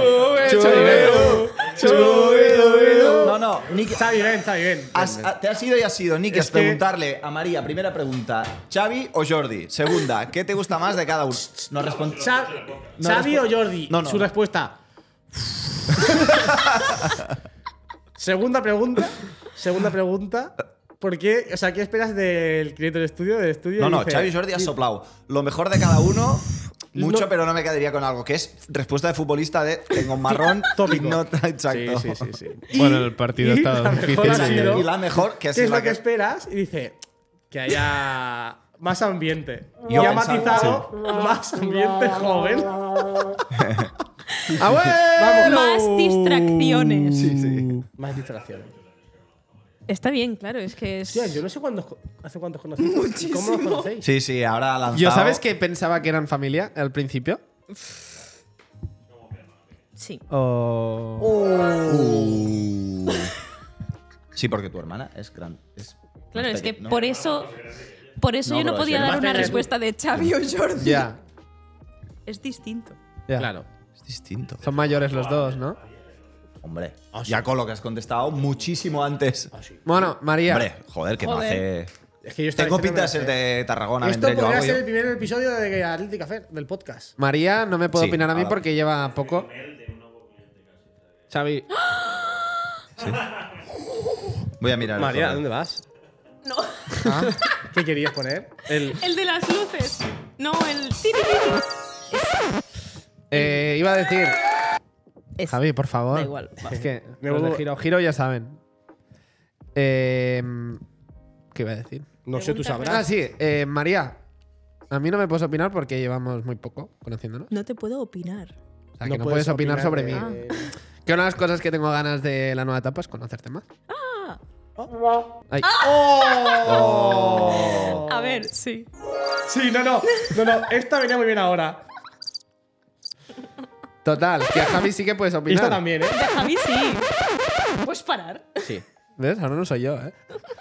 No, no. Nick, Xavi, ven, Xavi, ven. has- Ven, ven. te has ido y has ido, Nick, Es es que- preguntarle a María, primera pregunta, ¿Xavi o Jordi? Segunda, ¿qué te gusta más de cada uno? No responde. Xa- No ¿Xavi o respo- Jordi? No, no, Su no. respuesta. Segunda pregunta. Segunda pregunta. ¿Por qué? O sea, ¿qué esperas del cliente del estudio? Del estudio No, no, Dice- Xavi y Jordi has soplado. Lo mejor de cada uno, mucho, No. pero no me quedaría con algo, que es respuesta de futbolista de tengo un marrón Tópico. y no exacto. Sí, sí, sí, sí. Bueno, el partido y está la mejor difícil. ha sí. sido- Y la mejor, que ¿Qué así es la lo que esperas? Y dice que haya más ambiente. Y Yo ha pensaba- matizado más ambiente joven. ¡Abuelo! Más distracciones. Sí, sí. Más distracciones. Está bien, claro, es que es. Hostia, yo no sé cuándo, hace cuántos conocéis. ¿Cómo los conocéis? Sí, sí, ahora ha lanzado. ¿Yo sabes que pensaba que eran familia al principio? Sí. O... Uh. Sí, porque tu hermana es gran. Es Claro, más es que peque- ¿no? por eso. Por eso No, yo no pero es podía que dar más una pequeño. respuesta de Xavi o Jordi. Ya, Es distinto. ya. Claro. Es distinto. Son mayores los dos, ¿no? Hombre, Ah, sí. ya con lo que has contestado muchísimo antes. Ah, sí. Bueno, María. Hombre, joder, que no Joder. hace. Es que yo esta- Tengo esta no pinta me de ser la sé. de Tarragona, Esto vendré yo podría algo ser yo. el primer episodio de Atleti Café, del podcast. María no me puedo Sí, opinar a mí ahora. porque lleva poco. Xavi. Voy a mirar. el María, correo. ¿dónde vas? No. Ah, ¿Qué querías poner? El... El de las luces. No, el. tiri, tiri. Eh, iba a decir. Es- Javi, por favor. Da igual. Es que Me los de vuelvo- Giro, Giro ya saben. Eh, ¿Qué iba a decir? No sé, tú Pregunta, sabrás. Ah, sí. eh, María. A mí no me puedes opinar porque llevamos muy poco conociéndonos. No te puedo opinar. O sea, que no puedes opinar sobre mí. de- Que una de las cosas que tengo ganas de la nueva etapa es conocerte más. Ah. Ay. Oh. A ver, sí. Sí, no, no. No, no. Esta venía muy bien ahora. Total, que a Javi sí que puedes Y opinar. esta también, ¿eh? De Javi sí. ¿Puedes parar? Sí. ¿Ves? Ahora no soy yo, ¿eh?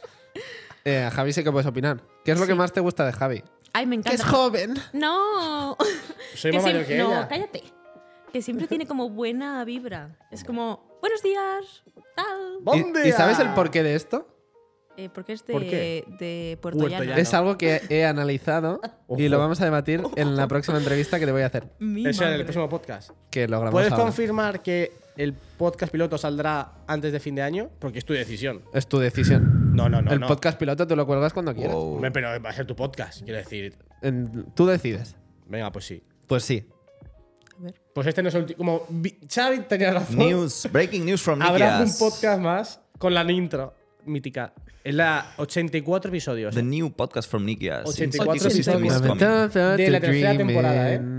Eh, a Javi sí que puedes opinar. ¿Qué es lo que más te gusta de Javi? Ay, me Que encanta. es joven. No. Soy Que más mayor siem- que no, ella. cállate. Que siempre tiene como buena vibra. Es como, buenos días, tal. ¡Buen ¿Y, y día! sabes el porqué de esto? Eh, porque es de, ¿Por qué? de Puerto, Puerto Llano. Llano. Es algo que he analizado y Ojo. lo vamos a debatir en la próxima entrevista que te voy a hacer. Mi Eso en el madre. próximo podcast. Que lo grabamos ¿Puedes ahora. confirmar que el podcast piloto saldrá antes de fin de año? Porque es tu decisión. Es tu decisión. No, no, no. el no. podcast piloto tú lo cuelgas cuando quieras. Wow. Hombre, pero va a ser tu podcast, quiero decir. En- tú decides. Venga, pues sí. Pues sí. A ver. Pues este no es el último. Como vi- Xavi tenía razón. News, breaking news from Habrá un Nikias. podcast más con la intro mítica. Es la ochenta y cuatro episodios. The new podcast from Nikias. ochenta y cuatro It's- it's episodios. coming. De la tercera temporada, ¿eh?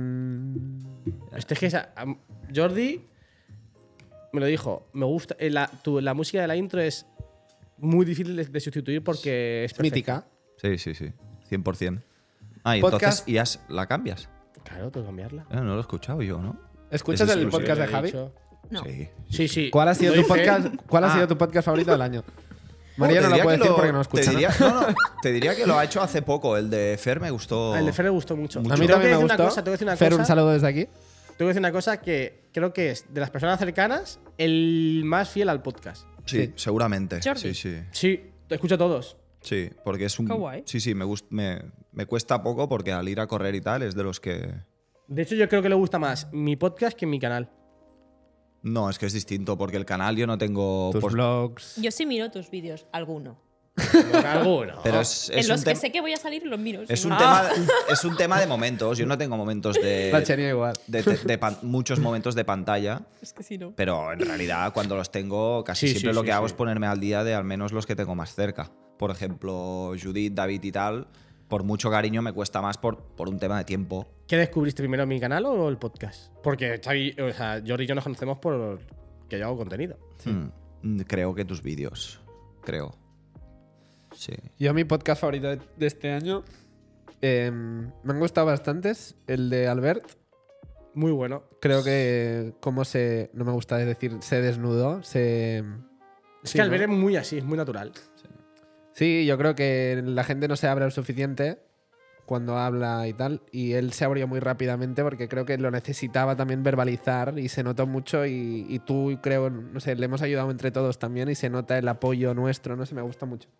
¿eh? Este es que esa- am- Jordi me lo dijo. Me gusta. eh, La, tu- la música de la intro es muy difícil de, de sustituir porque es perfecta. Mítica. Sí, sí, sí. cien por ciento. Ah, y Podcast- entonces ¿y has- la cambias. Claro, tengo que cambiarla. Eh, no lo he escuchado yo, ¿no? ¿Escuchas Es el exclusivo. podcast de Lo he Javi? dicho. No. Sí. Sí, sí. ¿Cuál ha sido, Doy tu fe. podcast, ¿cuál ha Ah, sido tu podcast favorito del año? María Te no lo diría puede que decir porque no te escucha. ¿no? diría, no, no, te diría que lo ha hecho hace poco. El de Fer me gustó. El de Fer me gustó mucho. Mucho. A mí Tengo que también me decir una gustó. cosa, tengo que decir una Fer, cosa. un saludo desde aquí. Tengo que decir una cosa que creo que es de las personas cercanas el más fiel al podcast. Sí, Sí. seguramente. Jordi. Sí, sí. Sí, te escucho a todos. Sí, porque es un. Qué guay. Sí, sí, me, gust- me, me cuesta poco porque al ir a correr y tal es de los que. De hecho, yo creo que le gusta más mi podcast que mi canal. No, es que es distinto porque el canal yo no tengo. Tus post- vlogs. Yo sí miro tus vídeos, alguno. Alguno. Pero es, es en los un que tem- sé que voy a salir los miro. es si un no- tema, es un tema de momentos. Yo no tengo momentos de. La Chenia igual. de, de- de pan- muchos momentos de pantalla, Es que si no. pero en realidad cuando los tengo casi Sí, siempre sí, lo sí, que hago sí. es ponerme al día de al menos los que tengo más cerca. Por ejemplo, Judith, David y tal. por mucho cariño me cuesta más por, por un tema de tiempo. ¿Qué descubriste primero, mi canal o el podcast? Porque Xavi, o sea, Jordi y yo nos conocemos por que yo hago contenido. Mm, creo que tus vídeos. Creo. Sí. Yo mi podcast favorito de, de este año eh, me han gustado bastantes. El de Albert. Muy bueno. Creo que como se... No me gusta decir se desnudó. Se... Es sí, que Albert ¿no? es muy así, es muy natural. Sí, yo creo que la gente no se abre lo suficiente cuando habla y tal. Y él se abrió muy rápidamente porque creo que lo necesitaba también verbalizar y se notó mucho. Y, y tú, creo, no sé, le hemos ayudado entre todos también y se nota el apoyo nuestro, no sé, me gusta mucho.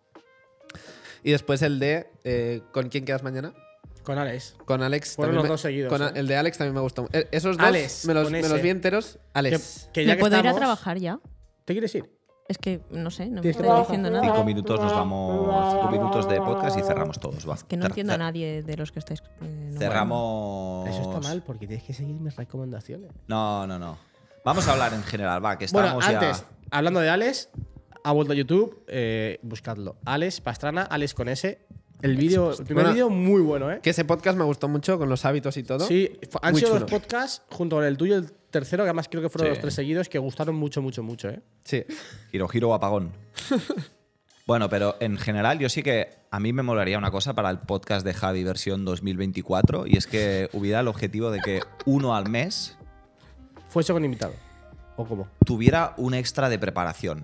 Y después el de eh, ¿con quién quedas mañana? Con Alex. Con Alex. Fueron también los me- dos seguidos, con a- ¿eh? El de Alex también me gustó. Eh, Esos dos Alex, me, los, con me ese. los vi enteros. Que, Alex. que ya ¿Me que puedo ir a estamos- trabajar ya? ¿Te quieres ir? Es que, no sé, no me Tienes que estoy trabajar. diciendo nada. Cinco minutos nos vamos. Cinco minutos de podcast y cerramos todos. Va. Que no Cer- entiendo a cer- nadie de los que estáis. eh, no. Cerramos. Eso está mal porque tienes que seguir mis recomendaciones. No, no, no. Vamos a hablar en general, va, que Bueno, estamos antes, ya. hablando de Alex, ha vuelto a YouTube, eh, buscadlo. Alex Pastrana, Alex con S. El vídeo, el primer Bueno, vídeo muy bueno, ¿eh? Que ese podcast me gustó mucho con los hábitos y todo. Sí, fu- han Muy sido chulo. dos podcasts junto con el tuyo, el tercero, que además creo que fueron Sí. los tres seguidos, que gustaron mucho, mucho, mucho, ¿eh? Sí. Giro, giro o apagón. Bueno, pero en general yo sí que a mí me molaría una cosa para el podcast de Javi versión dos mil veinticuatro y es que hubiera el objetivo de que uno al mes Fuese con invitado. ¿O cómo? tuviera un extra de preparación.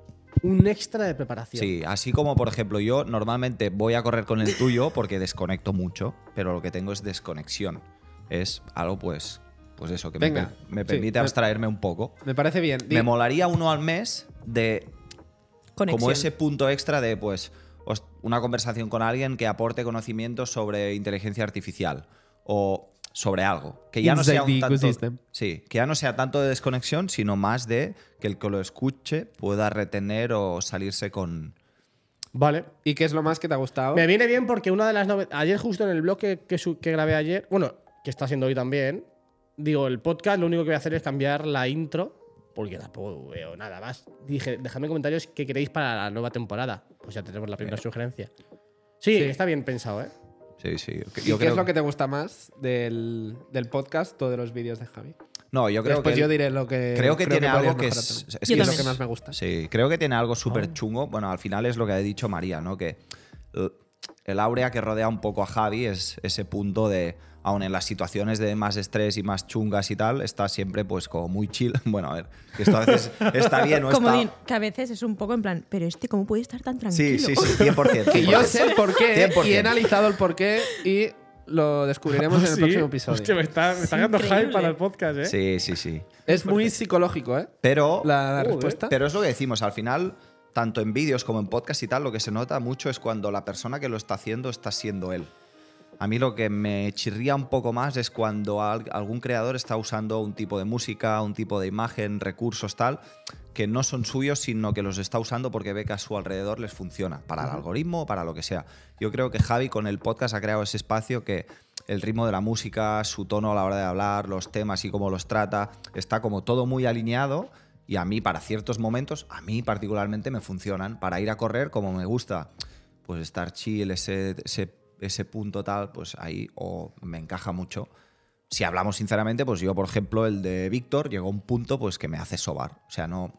Un extra de preparación. Sí, así como por ejemplo yo normalmente voy a correr con el tuyo porque desconecto mucho, pero lo que tengo es desconexión. Es algo pues, pues eso, que me Venga, per- me, sí, permite me- abstraerme un poco. Me parece bien. Di- Me molaría uno al mes de Conexión. como ese punto extra de pues os- una conversación con alguien que aporte conocimientos sobre inteligencia artificial o sobre algo que ya no Inside sea the un tanto, ecosystem. sí, que ya no sea tanto de desconexión, sino más de que el que lo escuche pueda retener o salirse con Vale. ¿Y qué es lo más que te ha gustado? Me viene bien porque una de las novedades. Ayer, justo en el blog que, que, su- que grabé ayer, bueno, que está siendo hoy también, digo, el podcast lo único que voy a hacer es cambiar la intro, porque tampoco veo nada más. Dije, dejadme en comentarios qué queréis para la nueva temporada. Pues ya tenemos la primera sugerencia. Sí, Sí. está bien pensado, ¿eh? sí, sí. Yo ¿Y qué creo es lo que te gusta más del, del podcast o de los vídeos de Javi? No, yo creo Después que yo él- diré lo que creo que tiene algo podrías que mejorar es, también. es Yo que Es es- lo que más me gusta. Sí, creo que tiene algo súper chungo. Bueno, al final es lo que ha dicho María, ¿no? Que el, el áurea que rodea un poco a Javi es ese punto de, aun en las situaciones de más estrés y más chungas y tal, está siempre pues como muy chill. Bueno, a ver, que esto a veces está bien o Como está... din- que a veces es un poco en plan, pero este, ¿cómo puede estar tan tranquilo? Sí, sí, sí, cien por ciento. Que yo sé el porqué cien por y he ciento. analizado el porqué y lo descubriremos en el Sí. próximo episodio. Hostia, me está, me está dando increíble. hype para el podcast, ¿eh? Sí, sí, sí. Es muy psicológico, ¿eh? Pero... La, la Joder. respuesta. Pero es lo que decimos, al final, tanto en vídeos como en podcast y tal, lo que se nota mucho es cuando la persona que lo está haciendo está siendo él. A mí lo que me chirría un poco más es cuando al- algún creador está usando un tipo de música, un tipo de imagen, recursos tal, que no son suyos, sino que los está usando porque ve que a su alrededor les funciona, para el algoritmo o para lo que sea. Yo creo que Javi con el podcast ha creado ese espacio que el ritmo de la música, su tono a la hora de hablar, los temas y cómo los trata, está como todo muy alineado. Y a mí, para ciertos momentos, a mí particularmente me funcionan. Para ir a correr, como me gusta, pues estar chill, ese, ese, ese punto tal, pues ahí o me encaja mucho. Si hablamos sinceramente, pues yo, por ejemplo, el de Víctor llegó a un punto pues que me hace sobar. O sea, no...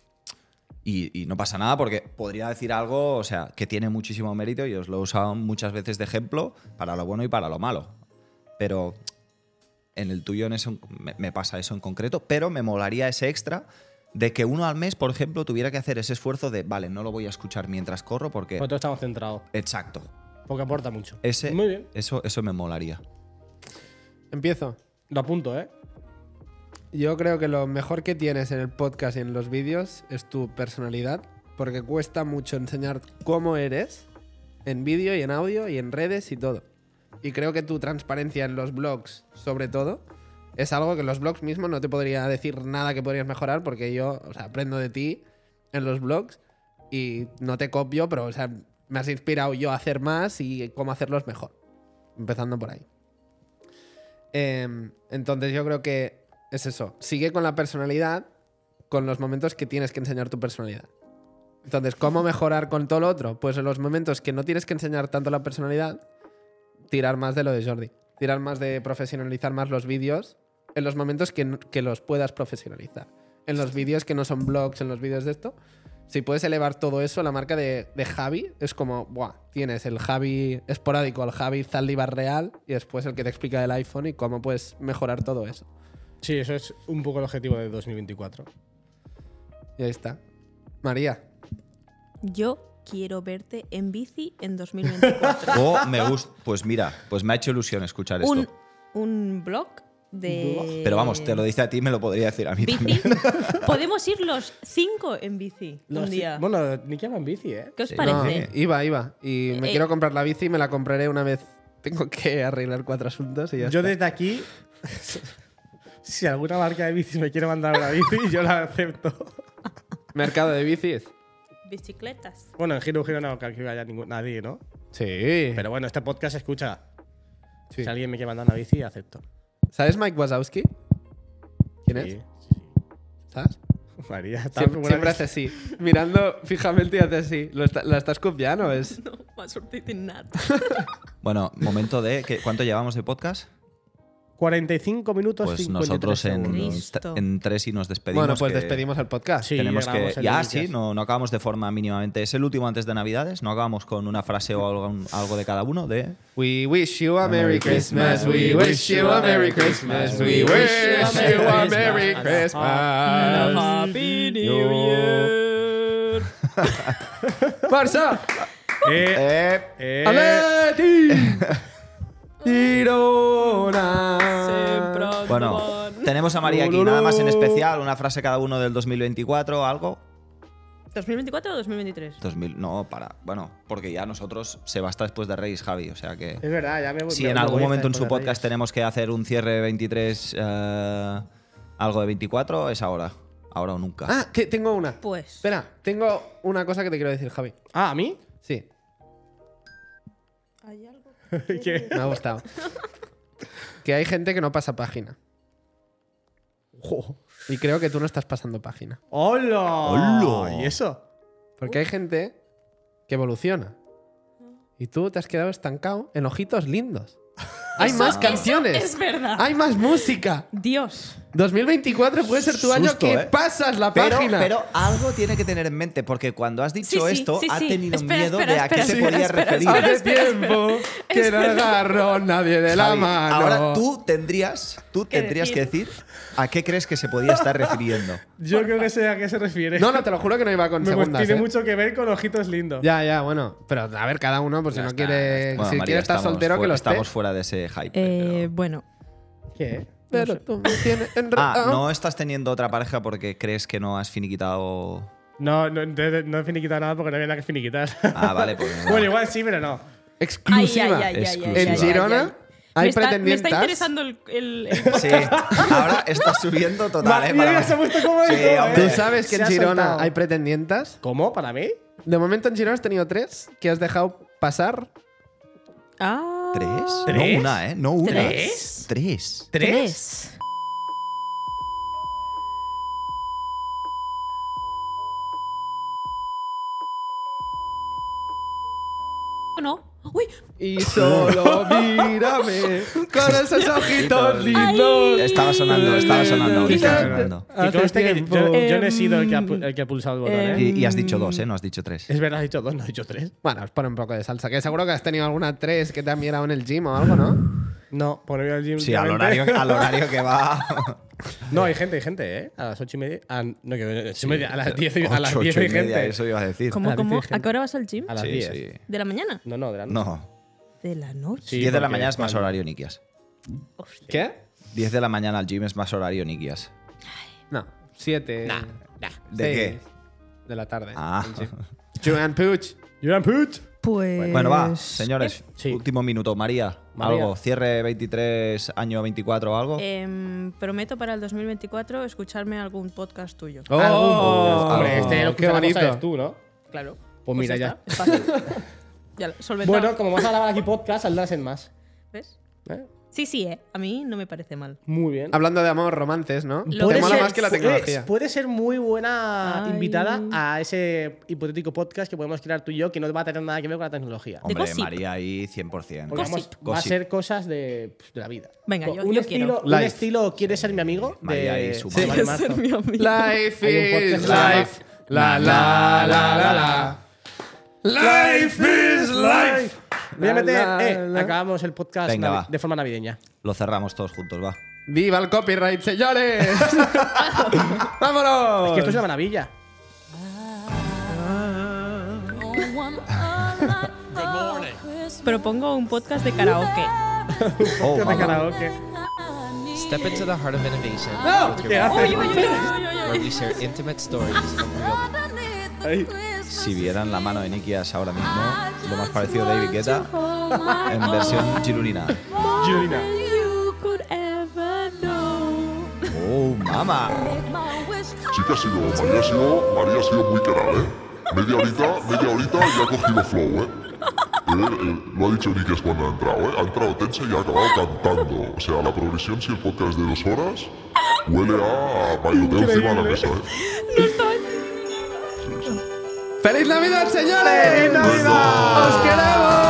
Y, y no pasa nada porque podría decir algo, o sea, que tiene muchísimo mérito y os lo he usado muchas veces de ejemplo para lo bueno y para lo malo. Pero en el tuyo en eso, me, me pasa eso en concreto, pero me molaría ese extra de que uno al mes, por ejemplo, tuviera que hacer ese esfuerzo de, vale, no lo voy a escuchar mientras corro porque... Nosotros estamos centrados. Exacto. Porque aporta mucho. Ese, Muy bien. Eso, eso me molaría. Empiezo. Lo apunto, ¿eh? Yo creo que lo mejor que tienes en el podcast y en los vídeos es tu personalidad, porque cuesta mucho enseñar cómo eres en vídeo y en audio y en redes y todo. Y creo que tu transparencia en los blogs, sobre todo, es algo que en los blogs mismos no te podría decir nada que podrías mejorar, porque yo, o sea, aprendo de ti en los blogs y no te copio, pero, o sea, me has inspirado yo a hacer más y cómo hacerlos mejor. Empezando por ahí. Eh, entonces yo creo que es eso. Sigue con la personalidad, con los momentos que tienes que enseñar tu personalidad. Entonces, ¿cómo mejorar con todo lo otro? Pues en los momentos que no tienes que enseñar tanto la personalidad, tirar más de lo de Jordi. Tirar más de profesionalizar más los vídeos en los momentos que, n- que los puedas profesionalizar. En los vídeos que no son blogs, en los vídeos de esto. Si puedes elevar todo eso, la marca de, de Javi es como, buah, tienes el Javi esporádico, el Javi Zaldívar real y después el que te explica el iPhone y cómo puedes mejorar todo eso. Sí, eso es un poco el objetivo de dos mil veinticuatro. Y ahí está. María. Yo quiero verte en bici en dos mil veinticuatro. Oh, me gusta. Pues mira, pues me ha hecho ilusión escuchar esto. un, un blog de. Pero vamos, te lo dice a ti, me lo podría decir a mí Bici. también. Podemos ir los cinco en bici un Los- día. Bueno, ni que va en bici, ¿eh? ¿Qué os Sí. No, parece? iba, iba. Y me Eh. quiero comprar la bici y me la compraré una vez. Tengo que arreglar cuatro asuntos y ya Yo está. desde aquí, si alguna marca de bicis me quiere mandar una bici, yo la acepto. Mercado de bicis. Bicicletas. Bueno, en Giro Giro no creo que vaya ningún, nadie, ¿no? Sí. Pero bueno, este podcast se escucha. Sí. Si alguien me quiere mandar una bici, acepto. ¿Sabes Mike Wazowski? ¿Quién es? Sí, ¿Sabes? María, está Siempre, buena siempre vez. hace así. Mirando fijamente y hace así. ¿Lo está- ¿La estás copiando? Es... No, m'ha sortit innat. Bueno, momento de. ¿qué- ¿Cuánto llevamos de podcast? cuarenta y cinco minutos Pues cincuenta y tres nosotros en, segundos. Cristo. en tres y nos despedimos. Bueno, pues que despedimos el podcast. Sí, Tenemos ya que. grabamos el Ya, Noticias. sí, no, no acabamos de forma mínimamente. Es el último antes de Navidades. No acabamos con una frase o algo, algo de cada uno de. We wish you a Merry Christmas. We wish you a Merry Christmas. We wish you a Merry Christmas. Happy New Year. Barça. Eh, Eh, eh, Atleti. Girona. Sempre bueno, endavant. tenemos a María aquí. Nada más en especial. Una frase cada uno del dos mil veinticuatro, algo. ¿dos mil veinticuatro o dos mil veintitrés? dos mil, no, para. Bueno, porque ya nosotros se va hasta después de Reyes, Javi. O sea que. es verdad, ya me Si me- en me algún voy a momento en estar su después de podcast Reyes. tenemos que hacer un cierre veintitrés, eh, algo de veinticuatro, es ahora. Ahora o nunca. Ah, que tengo una. Pues. Espera, tengo una cosa que te quiero decir, Javi. Ah, ¿a mí? Sí, ¿Hay algo? ¿Qué? me ha gustado. Que hay gente que no pasa página. Jo. Y creo que tú no estás pasando página. ¡Hola! ¡Hola! ¿Y eso? Porque hay gente que evoluciona. Y tú te has quedado estancado en ojitos lindos. Hay Eso- más eso canciones. es verdad. Hay más música. Dios. dos mil veinticuatro puede ser tu año Susto, que ¿eh? pasas la Pero, página. pero algo tiene que tener en mente, porque cuando has dicho Sí, sí, esto, sí, ha sí. tenido Espera, miedo espera, de a qué espera, se espera, podía espera, referir. espera, Hace espera, tiempo que no agarró nadie de la Javi, mano. ahora tú tendrías, tú ¿Qué tendrías decir? que decir a qué crees que se podía estar refiriendo. Yo creo que sé a qué se refiere. No, no, te lo juro que no iba con Me- segundas. tiene ¿eh? mucho que ver con ojitos lindos. Ya, ya, bueno. Pero a ver, cada uno, pues si Ya no está, ya quiere. está. Bueno, si María, quiere estar estamos soltero, que fuera- lo esté. Estamos fuera de ese hype. Eh, pero- bueno. ¿Qué? Pero tú me tienes Ah, enredado. ¿no estás teniendo otra pareja porque crees que no has finiquitado? No, no, no, no he finiquitado nada porque no había nada que finiquitar. Ah, vale, pues nada. Bueno, igual sí, pero no. Exclusiva. Ay, ay, ay, ay, Exclusiva. ay, En ay, Girona ay, ay. hay me está, me pretendientes. está interesando el, el, el Sí, ahora está subiendo total, ¿eh? Mira, Para- se ha puesto como Sí, esto, hombre. ¿eh? ¿Tú sabes que Se en ha Girona soltado. hay pretendientas? ¿Cómo? ¿Para mí? De momento en Girona has tenido tres que has dejado pasar. Ah. ¿Tres? ¿Tres? No una, ¿eh? No una. ¿Tres? Tres. Tres. No. Uy, Y solo mírame con esos ojitos lindos. Estaba sonando, estaba sonando, ¿Qué estaba tal? sonando. Y conste que tiempo. yo, yo no he Em, sido el que, ha, pu- el que ha pulsado el botón, ¿eh? Y, y has dicho dos, ¿eh? No has dicho tres. Es verdad, has dicho dos, no has dicho tres. Bueno, os pone un poco de salsa. Que seguro que has tenido alguna tres que te han mirado en el gym o algo, ¿no? No, ponerme al gym. Sí, al últimamente. horario, al horario que va. No, hay gente, hay gente, ¿eh? A las ocho y media. ah, no, que ocho y media. A las diez, a las Ocho, diez ocho hay y media, gente. eso iba a decir. ¿cómo, Ah, cómo? dice ¿A qué hora vas al gym? A las Sí, diez. sí. ¿De la mañana? No, no, de la noche. No. ¿De la noche? Sí, diez de la porque mañana es más cuando- horario Nikias. ¿Qué? diez de la mañana al gym es más horario Nikias. No, siete. Nah, nah. ¿De seis qué? De la tarde. Ah. El gym. Joan Puig. Joan Puig. Pues. Bueno, va, señores. Sí. Último minuto. María, María. algo. Cierre veintitrés, año veinticuatro o algo. Em, prometo para el dos mil veinticuatro escucharme algún podcast tuyo. Oh, Hombre, este lo qué que bonito. sabes tú, ¿no? Claro. Pues mira, ya. está, es fácil. Ya, lo- solventado. Bueno, como vas a grabar aquí podcast, saldrás en más. ¿Ves? ¿Eh? Sí, sí, ¿eh? A mí no me parece mal. Muy bien. Hablando de amor, romances, ¿no? Lo Te que mola ser- más que la puede- tecnología. Puede ser muy buena Ay. invitada a ese hipotético podcast que podemos crear tú y yo que no va a tener nada que ver con la tecnología. De Hombre, gossip. María ahí cien por cien. Porque vamos, Gossip. va a Gossip. ser cosas de, de la vida. Venga, yo- un yo estilo, quiero. Un Life. estilo ¿Quieres ser mi amigo? María de, y su de madre. Marzo. Ser mi amigo. Life Hay un is podcast que se llama life. La la la la la. Life is life. Voy a meter. La, eh, la. acabamos el podcast Venga, navi- va. de forma navideña. Lo cerramos todos juntos, va. ¡Viva el copyright, señores! ¡Vámonos! Es que esto es una maravilla. Propongo un podcast de karaoke. Oh, De mamá. karaoke. Step into the heart of innovation with your ¿Qué haces? Oye, oye, oye, oye, oye. where we share intimate stories of real people. Si vieran la mano de Nikias ahora mismo, lo más parecido a David Guetta en versión chirurina. Julina. You could ever know. ¡Oh, mamá! Sí que ha sido, María ha sido, María ha sido muy querada, ¿eh? Media horita, media horita y ha cogido flow, ¿eh? Eh, eh, lo ha dicho Nikias cuando ha entrado, ¿eh? Ha entrado tensa y ha acabado cantando. O sea, la progresión, si el podcast es de dos horas, huele a bailoteo encima de la mesa, ¿eh? ¡Feliz Navidad, señores! ¡Feliz Navidad! ¡Os queremos!